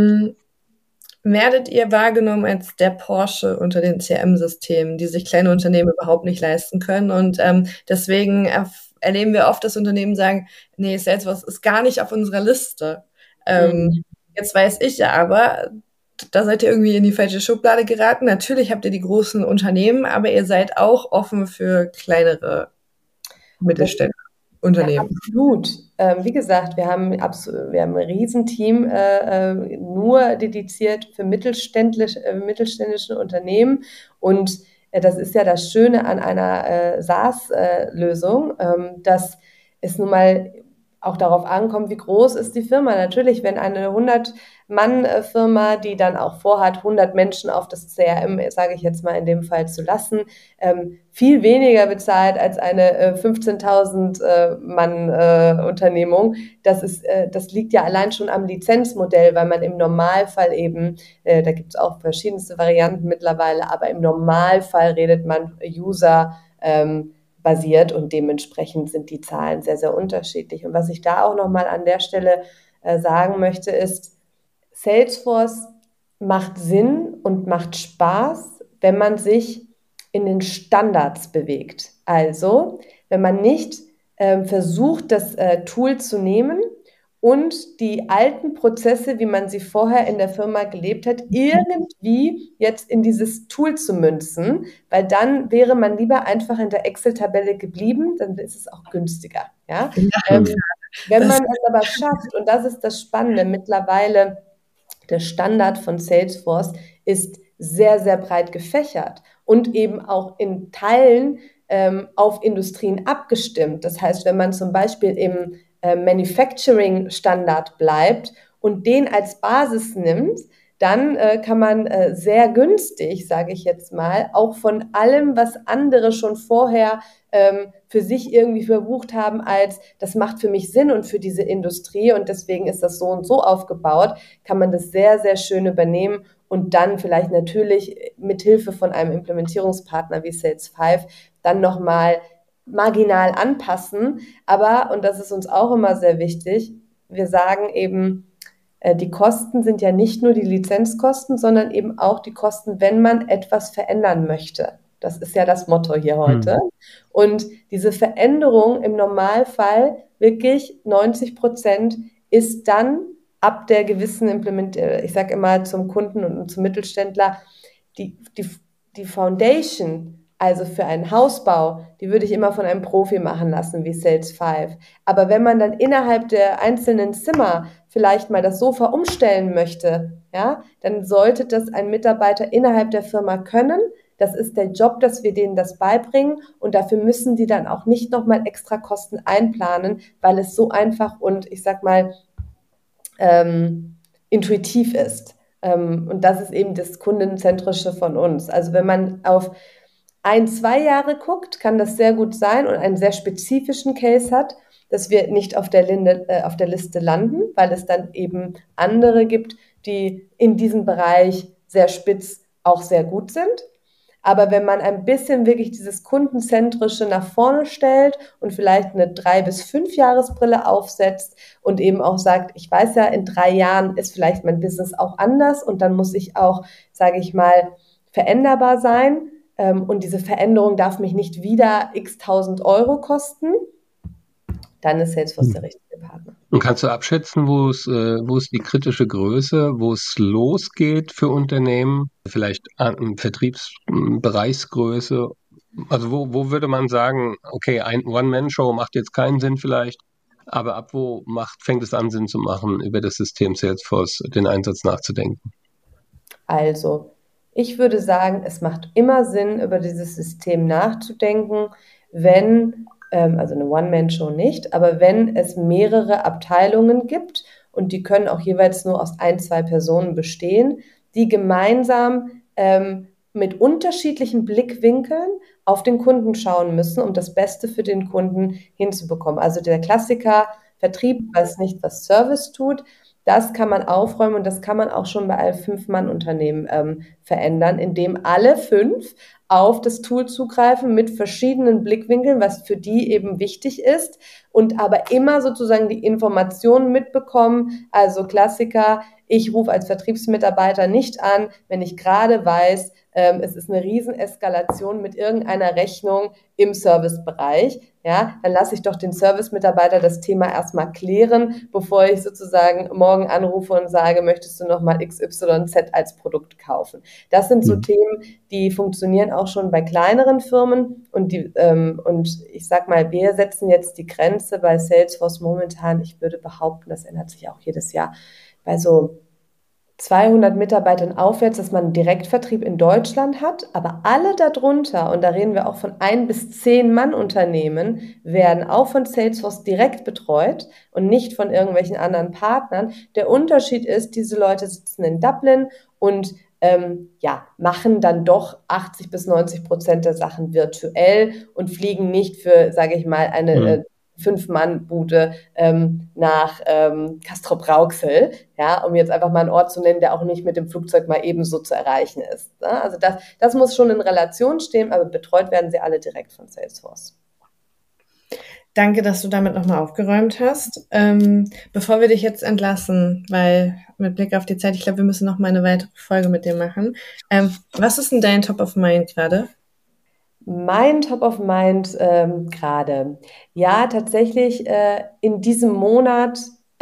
werdet ihr wahrgenommen als der Porsche unter den CRM-Systemen, die sich kleine Unternehmen überhaupt nicht leisten können. Und deswegen erleben wir oft, dass Unternehmen sagen, nee, Salesforce ist gar nicht auf unserer Liste. Jetzt weiß ich ja aber, da seid ihr irgendwie in die falsche Schublade geraten. Natürlich habt ihr die großen Unternehmen, aber ihr seid auch offen für kleinere Mittelständler. Unternehmen. Ja, absolut. Wie gesagt, wir haben ein Riesenteam nur dediziert für mittelständische Unternehmen und das ist ja das Schöne an einer SaaS-Lösung, dass es nun mal auch darauf ankommt, wie groß ist die Firma. Natürlich, wenn eine 100-Mann-Firma, die dann auch vorhat, 100 Menschen auf das CRM, sage ich jetzt mal in dem Fall, zu lassen, viel weniger bezahlt als eine 15.000 Mann-Unternehmung. Das liegt ja allein schon am Lizenzmodell, weil man im Normalfall eben, da gibt es auch verschiedenste Varianten mittlerweile, aber im Normalfall redet man User basiert und dementsprechend sind die Zahlen sehr, sehr unterschiedlich. Und was ich da auch nochmal an der Stelle sagen möchte, ist, Salesforce macht Sinn und macht Spaß, wenn man sich in den Standards bewegt. Also, wenn man nicht versucht, das Tool zu nehmen und die alten Prozesse, wie man sie vorher in der Firma gelebt hat, irgendwie jetzt in dieses Tool zu münzen, weil dann wäre man lieber einfach in der Excel-Tabelle geblieben, dann ist es auch günstiger. Ja? Wenn man es aber schafft, und das ist das Spannende, mittlerweile der Standard von Salesforce ist sehr, sehr breit gefächert und eben auch in Teilen auf Industrien abgestimmt. Das heißt, wenn man zum Beispiel im Manufacturing-Standard bleibt und den als Basis nimmt, dann kann man sehr günstig, sage ich jetzt mal, auch von allem, was andere schon vorher für sich irgendwie verbucht haben, als das macht für mich Sinn und für diese Industrie und deswegen ist das so und so aufgebaut, kann man das sehr, sehr schön übernehmen und dann vielleicht natürlich mit Hilfe von einem Implementierungspartner wie Sales5 dann nochmal marginal anpassen. Aber, und das ist uns auch immer sehr wichtig, wir sagen eben, die Kosten sind ja nicht nur die Lizenzkosten, sondern eben auch die Kosten, wenn man etwas verändern möchte. Das ist ja das Motto hier heute. Und diese Veränderung im Normalfall, wirklich 90%, ist dann ab der gewissen Implementierung, ich sage immer zum Kunden und zum Mittelständler, die Foundation, also für einen Hausbau, die würde ich immer von einem Profi machen lassen, wie Sales5. Aber wenn man dann innerhalb der einzelnen Zimmer vielleicht mal das Sofa umstellen möchte, ja, dann sollte das ein Mitarbeiter innerhalb der Firma können. Das ist der Job, dass wir denen das beibringen und dafür müssen die dann auch nicht nochmal extra Kosten einplanen, weil es so einfach und ich sag mal intuitiv ist. Und das ist eben das Kundenzentrische von uns. Also wenn man auf 2 Jahre guckt, kann das sehr gut sein und einen sehr spezifischen Case hat, dass wir nicht auf der Liste landen, weil es dann eben andere gibt, die in diesem Bereich sehr spitz auch sehr gut sind. Aber wenn man ein bisschen wirklich dieses Kundenzentrische nach vorne stellt und vielleicht eine 3- bis 5-Jahres-Brille aufsetzt und eben auch sagt, ich weiß ja, in 3 Jahren ist vielleicht mein Business auch anders und dann muss ich auch, sage ich mal, veränderbar sein. Und diese Veränderung darf mich nicht wieder x 1000 Euro kosten, dann ist Salesforce der richtige Partner. Und kannst du abschätzen, wo ist die kritische Größe, wo es losgeht für Unternehmen, vielleicht Vertriebsbereichsgröße? Also wo würde man sagen, okay, ein One-Man-Show macht jetzt keinen Sinn vielleicht, aber ab wo fängt es an, Sinn zu machen, über das System Salesforce den Einsatz nachzudenken? Also, ich würde sagen, es macht immer Sinn, über dieses System nachzudenken, wenn, also eine One-Man-Show nicht, aber wenn es mehrere Abteilungen gibt und die können auch jeweils nur aus 1, 2 Personen bestehen, die gemeinsam mit unterschiedlichen Blickwinkeln auf den Kunden schauen müssen, um das Beste für den Kunden hinzubekommen. Also der Klassiker, Vertrieb weiß nicht, was Service tut. Das kann man aufräumen und das kann man auch schon bei einem 5-Mann-Unternehmen verändern, indem alle 5 auf das Tool zugreifen mit verschiedenen Blickwinkeln, was für die eben wichtig ist und aber immer sozusagen die Informationen mitbekommen. Also Klassiker, ich rufe als Vertriebsmitarbeiter nicht an, wenn ich gerade weiß, es ist eine Rieseneskalation mit irgendeiner Rechnung im Servicebereich. Ja, dann lasse ich doch den Service-Mitarbeiter das Thema erstmal klären, bevor ich sozusagen morgen anrufe und sage, möchtest du nochmal XYZ als Produkt kaufen? Das sind so Themen, die funktionieren auch schon bei kleineren Firmen und ich sag mal, wir setzen jetzt die Grenze bei Salesforce momentan, ich würde behaupten, das ändert sich auch jedes Jahr, bei so 200 Mitarbeitern aufwärts, dass man einen Direktvertrieb in Deutschland hat, aber alle darunter, und da reden wir auch von 1 bis 10 Mann Unternehmen, werden auch von Salesforce direkt betreut und nicht von irgendwelchen anderen Partnern. Der Unterschied ist, diese Leute sitzen in Dublin und machen dann doch 80-90% der Sachen virtuell und fliegen nicht für, sage ich mal, eine 5-Mann-Bude nach Castrop-Rauxel, ja, um jetzt einfach mal einen Ort zu nennen, der auch nicht mit dem Flugzeug mal ebenso zu erreichen ist. Ne? Also das muss schon in Relation stehen, aber betreut werden sie alle direkt von Salesforce. Danke, dass du damit nochmal aufgeräumt hast. Bevor wir dich jetzt entlassen, weil mit Blick auf die Zeit, ich glaube, wir müssen noch mal eine weitere Folge mit dir machen. Was ist denn dein Top of Mind gerade? Mein Top of Mind gerade. Ja, tatsächlich in diesem Monat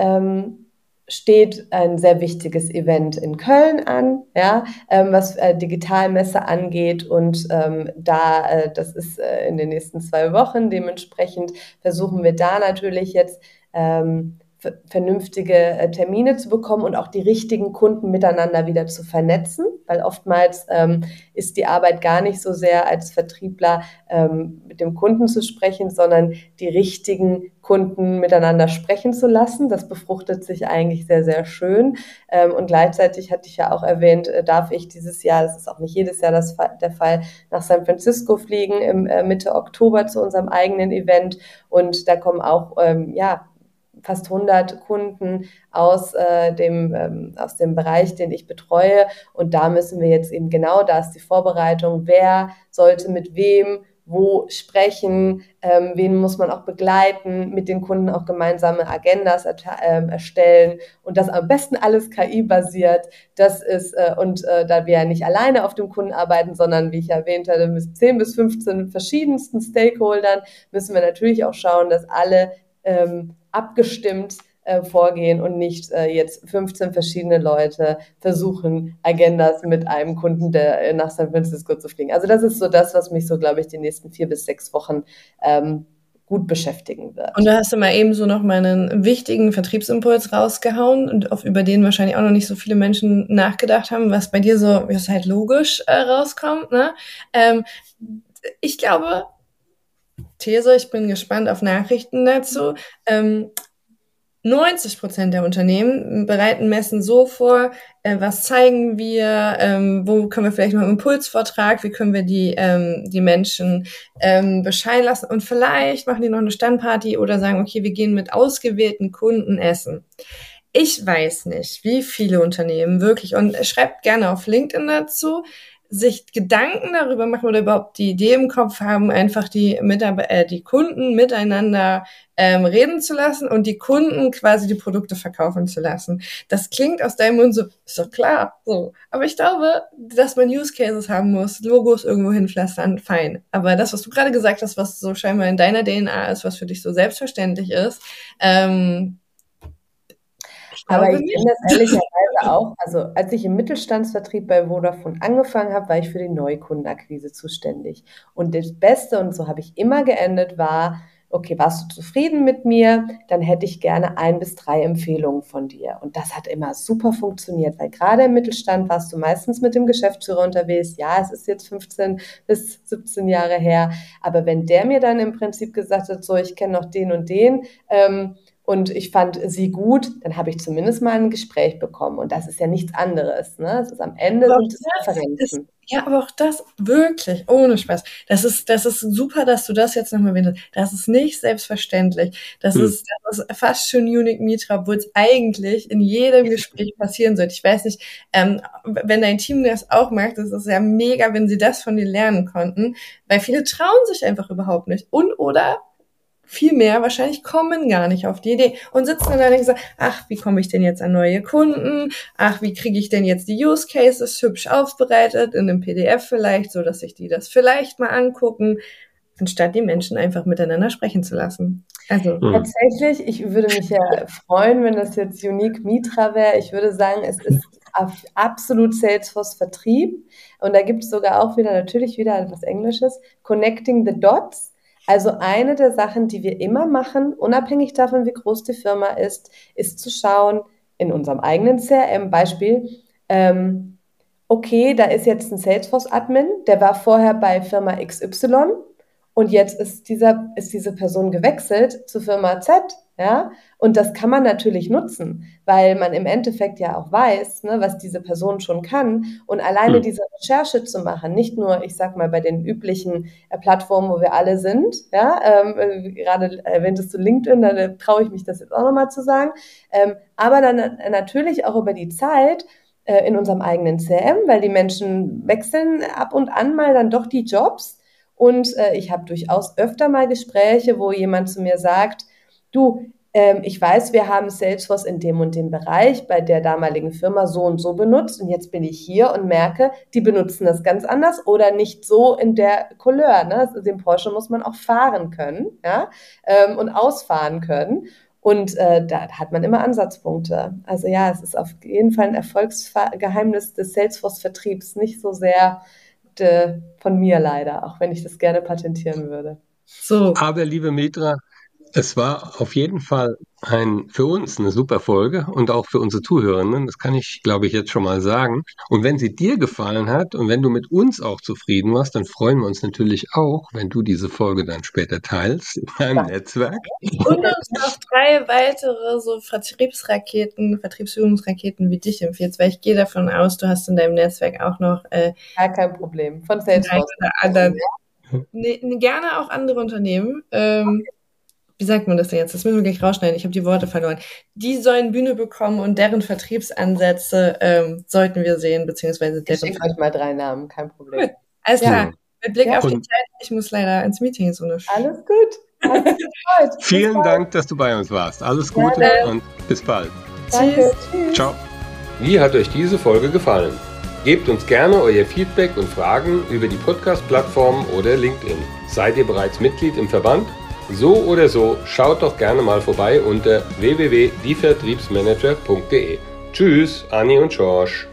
steht ein sehr wichtiges Event in Köln an, ja, was Digitalmesse angeht und das ist in den nächsten 2 Wochen. Dementsprechend versuchen wir da natürlich jetzt vernünftige Termine zu bekommen und auch die richtigen Kunden miteinander wieder zu vernetzen, weil oftmals ist die Arbeit gar nicht so sehr als Vertriebler mit dem Kunden zu sprechen, sondern die richtigen Kunden miteinander sprechen zu lassen. Das befruchtet sich eigentlich sehr, sehr schön. Und gleichzeitig hatte ich ja auch erwähnt, darf ich dieses Jahr, das ist auch nicht jedes Jahr der Fall, nach San Francisco fliegen im Mitte Oktober zu unserem eigenen Event. Und da kommen auch, fast 100 Kunden aus dem Bereich, den ich betreue. Und da müssen wir jetzt eben genau, da ist die Vorbereitung, wer sollte mit wem wo sprechen, wen muss man auch begleiten, mit den Kunden auch gemeinsame Agendas erstellen und das am besten alles KI-basiert. Das ist, da wir ja nicht alleine auf dem Kunden arbeiten, sondern wie ich erwähnt hatte, mit 10 bis 15 verschiedensten Stakeholdern, müssen wir natürlich auch schauen, dass alle abgestimmt vorgehen und nicht jetzt 15 verschiedene Leute versuchen, Agendas mit einem Kunden nach San Francisco zu fliegen. Also das ist so das, was mich so, glaube ich, die nächsten 4 bis 6 Wochen gut beschäftigen wird. Und da hast du mal eben so noch mal einen wichtigen Vertriebsimpuls rausgehauen und über den wahrscheinlich auch noch nicht so viele Menschen nachgedacht haben, was bei dir so, wie es halt logisch rauskommt, ne? Ich glaube, These, ich bin gespannt auf Nachrichten dazu, 90% der Unternehmen bereiten Messen so vor, was zeigen wir, wo können wir vielleicht noch einen Impulsvortrag, wie können wir die Menschen Bescheid lassen und vielleicht machen die noch eine Standparty oder sagen, okay, wir gehen mit ausgewählten Kunden essen. Ich weiß nicht, wie viele Unternehmen wirklich, und schreibt gerne auf LinkedIn dazu, sich Gedanken darüber machen oder überhaupt die Idee im Kopf haben, einfach die Kunden miteinander reden zu lassen und die Kunden quasi die Produkte verkaufen zu lassen. Das klingt aus deinem Mund so, ist doch klar, so. Aber ich glaube, dass man Use Cases haben muss, Logos irgendwo hinpflastern, fein. Aber das, was du gerade gesagt hast, was so scheinbar in deiner DNA ist, was für dich so selbstverständlich ist, aber ich kenne das ehrlicherweise auch. Also als ich im Mittelstandsvertrieb bei Vodafone angefangen habe, war ich für die Neukundenakquise zuständig. Und das Beste, und so habe ich immer geendet, war, okay, warst du zufrieden mit mir? Dann hätte ich gerne 1 bis 3 Empfehlungen von dir. Und das hat immer super funktioniert, weil gerade im Mittelstand warst du meistens mit dem Geschäftsführer unterwegs. Ja, es ist jetzt 15 bis 17 Jahre her. Aber wenn der mir dann im Prinzip gesagt hat, so, ich kenne noch den und den, und ich fand sie gut, dann habe ich zumindest mal ein Gespräch bekommen. Und das ist ja nichts anderes. Ne? Es ist am Ende sind es Referenzen. Ja, aber auch das wirklich, ohne Spaß. Das ist super, dass du das jetzt nochmal erwähnt hast. Das ist nicht selbstverständlich. Das ist fast schon Unique Mitra, obwohl es eigentlich in jedem Gespräch passieren sollte. Ich weiß nicht, wenn dein Team das auch macht, das ist ja mega, wenn sie das von dir lernen konnten, weil viele trauen sich einfach überhaupt nicht. Und oder viel mehr wahrscheinlich kommen gar nicht auf die Idee und sitzen dann da und sagen, ach, wie komme ich denn jetzt an neue Kunden? Ach, wie kriege ich denn jetzt die Use Cases hübsch aufbereitet in einem PDF vielleicht, so dass sich die das vielleicht mal angucken, anstatt die Menschen einfach miteinander sprechen zu lassen. Also tatsächlich, ich würde mich ja freuen, wenn das jetzt Unique Mitra wäre. Ich würde sagen, es ist absolut Salesforce Vertrieb und da gibt es sogar auch natürlich wieder etwas Englisches, Connecting the Dots. Also eine der Sachen, die wir immer machen, unabhängig davon, wie groß die Firma ist zu schauen, in unserem eigenen CRM-Beispiel, okay, da ist jetzt ein Salesforce-Admin, der war vorher bei Firma XY und jetzt ist diese Person gewechselt zur Firma Z, ja, und das kann man natürlich nutzen, weil man im Endeffekt ja auch weiß, ne, was diese Person schon kann und alleine diese Recherche zu machen, nicht nur, ich sag mal, bei den üblichen Plattformen, wo wir alle sind, ja, gerade erwähntest du LinkedIn, da traue ich mich das jetzt auch nochmal zu sagen, aber dann natürlich auch über die Zeit in unserem eigenen CRM, weil die Menschen wechseln ab und an mal dann doch die Jobs und ich habe durchaus öfter mal Gespräche, wo jemand zu mir sagt, du, ich weiß, wir haben Salesforce in dem und dem Bereich bei der damaligen Firma so und so benutzt und jetzt bin ich hier und merke, die benutzen das ganz anders oder nicht so in der Couleur. Ne? Also den Porsche muss man auch fahren können, ja? Und ausfahren können. Und da hat man immer Ansatzpunkte. Also ja, es ist auf jeden Fall ein Erfolgsgeheimnis des Salesforce-Vertriebs, nicht so sehr von mir leider, auch wenn ich das gerne patentieren würde. So. Aber liebe Mitra, es war auf jeden Fall für uns eine super Folge und auch für unsere Zuhörenden, das kann ich, glaube ich, jetzt schon mal sagen. Und wenn sie dir gefallen hat und wenn du mit uns auch zufrieden warst, dann freuen wir uns natürlich auch, wenn du diese Folge dann später teilst in deinem Netzwerk. Und uns noch 3 weitere so Vertriebsführungsraketen wie dich empfiehlst, weil ich gehe davon aus, du hast in deinem Netzwerk auch noch gar kein Problem. Von Salesforce. Gerne auch andere Unternehmen. Wie sagt man das denn jetzt? Das müssen wir gleich rausschneiden. Ich habe die Worte verloren. Die sollen Bühne bekommen und deren Vertriebsansätze sollten wir sehen, beziehungsweise ich schicke euch mal 3 Namen, kein Problem. Gut. Alles klar. Mit Blick auf die Zeit, ich muss leider ins Meeting. Alles gut. Vielen Dank, dass du bei uns warst. Alles Gute und bis bald. Danke. Tschüss. Ciao. Wie hat euch diese Folge gefallen? Gebt uns gerne euer Feedback und Fragen über die Podcast-Plattform oder LinkedIn. Seid ihr bereits Mitglied im Verband? So oder so, schaut doch gerne mal vorbei unter www.dievertriebsmanager.de. Tschüss, Anni und George.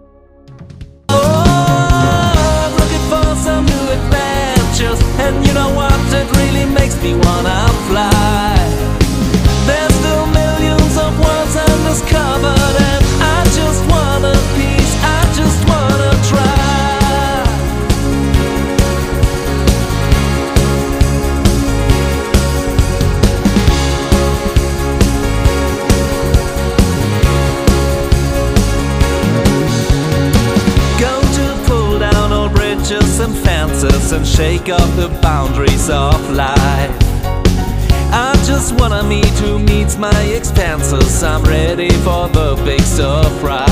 And fences and shake off the boundaries of life. I just wanna meet who meets my expenses. I'm ready for the big surprise.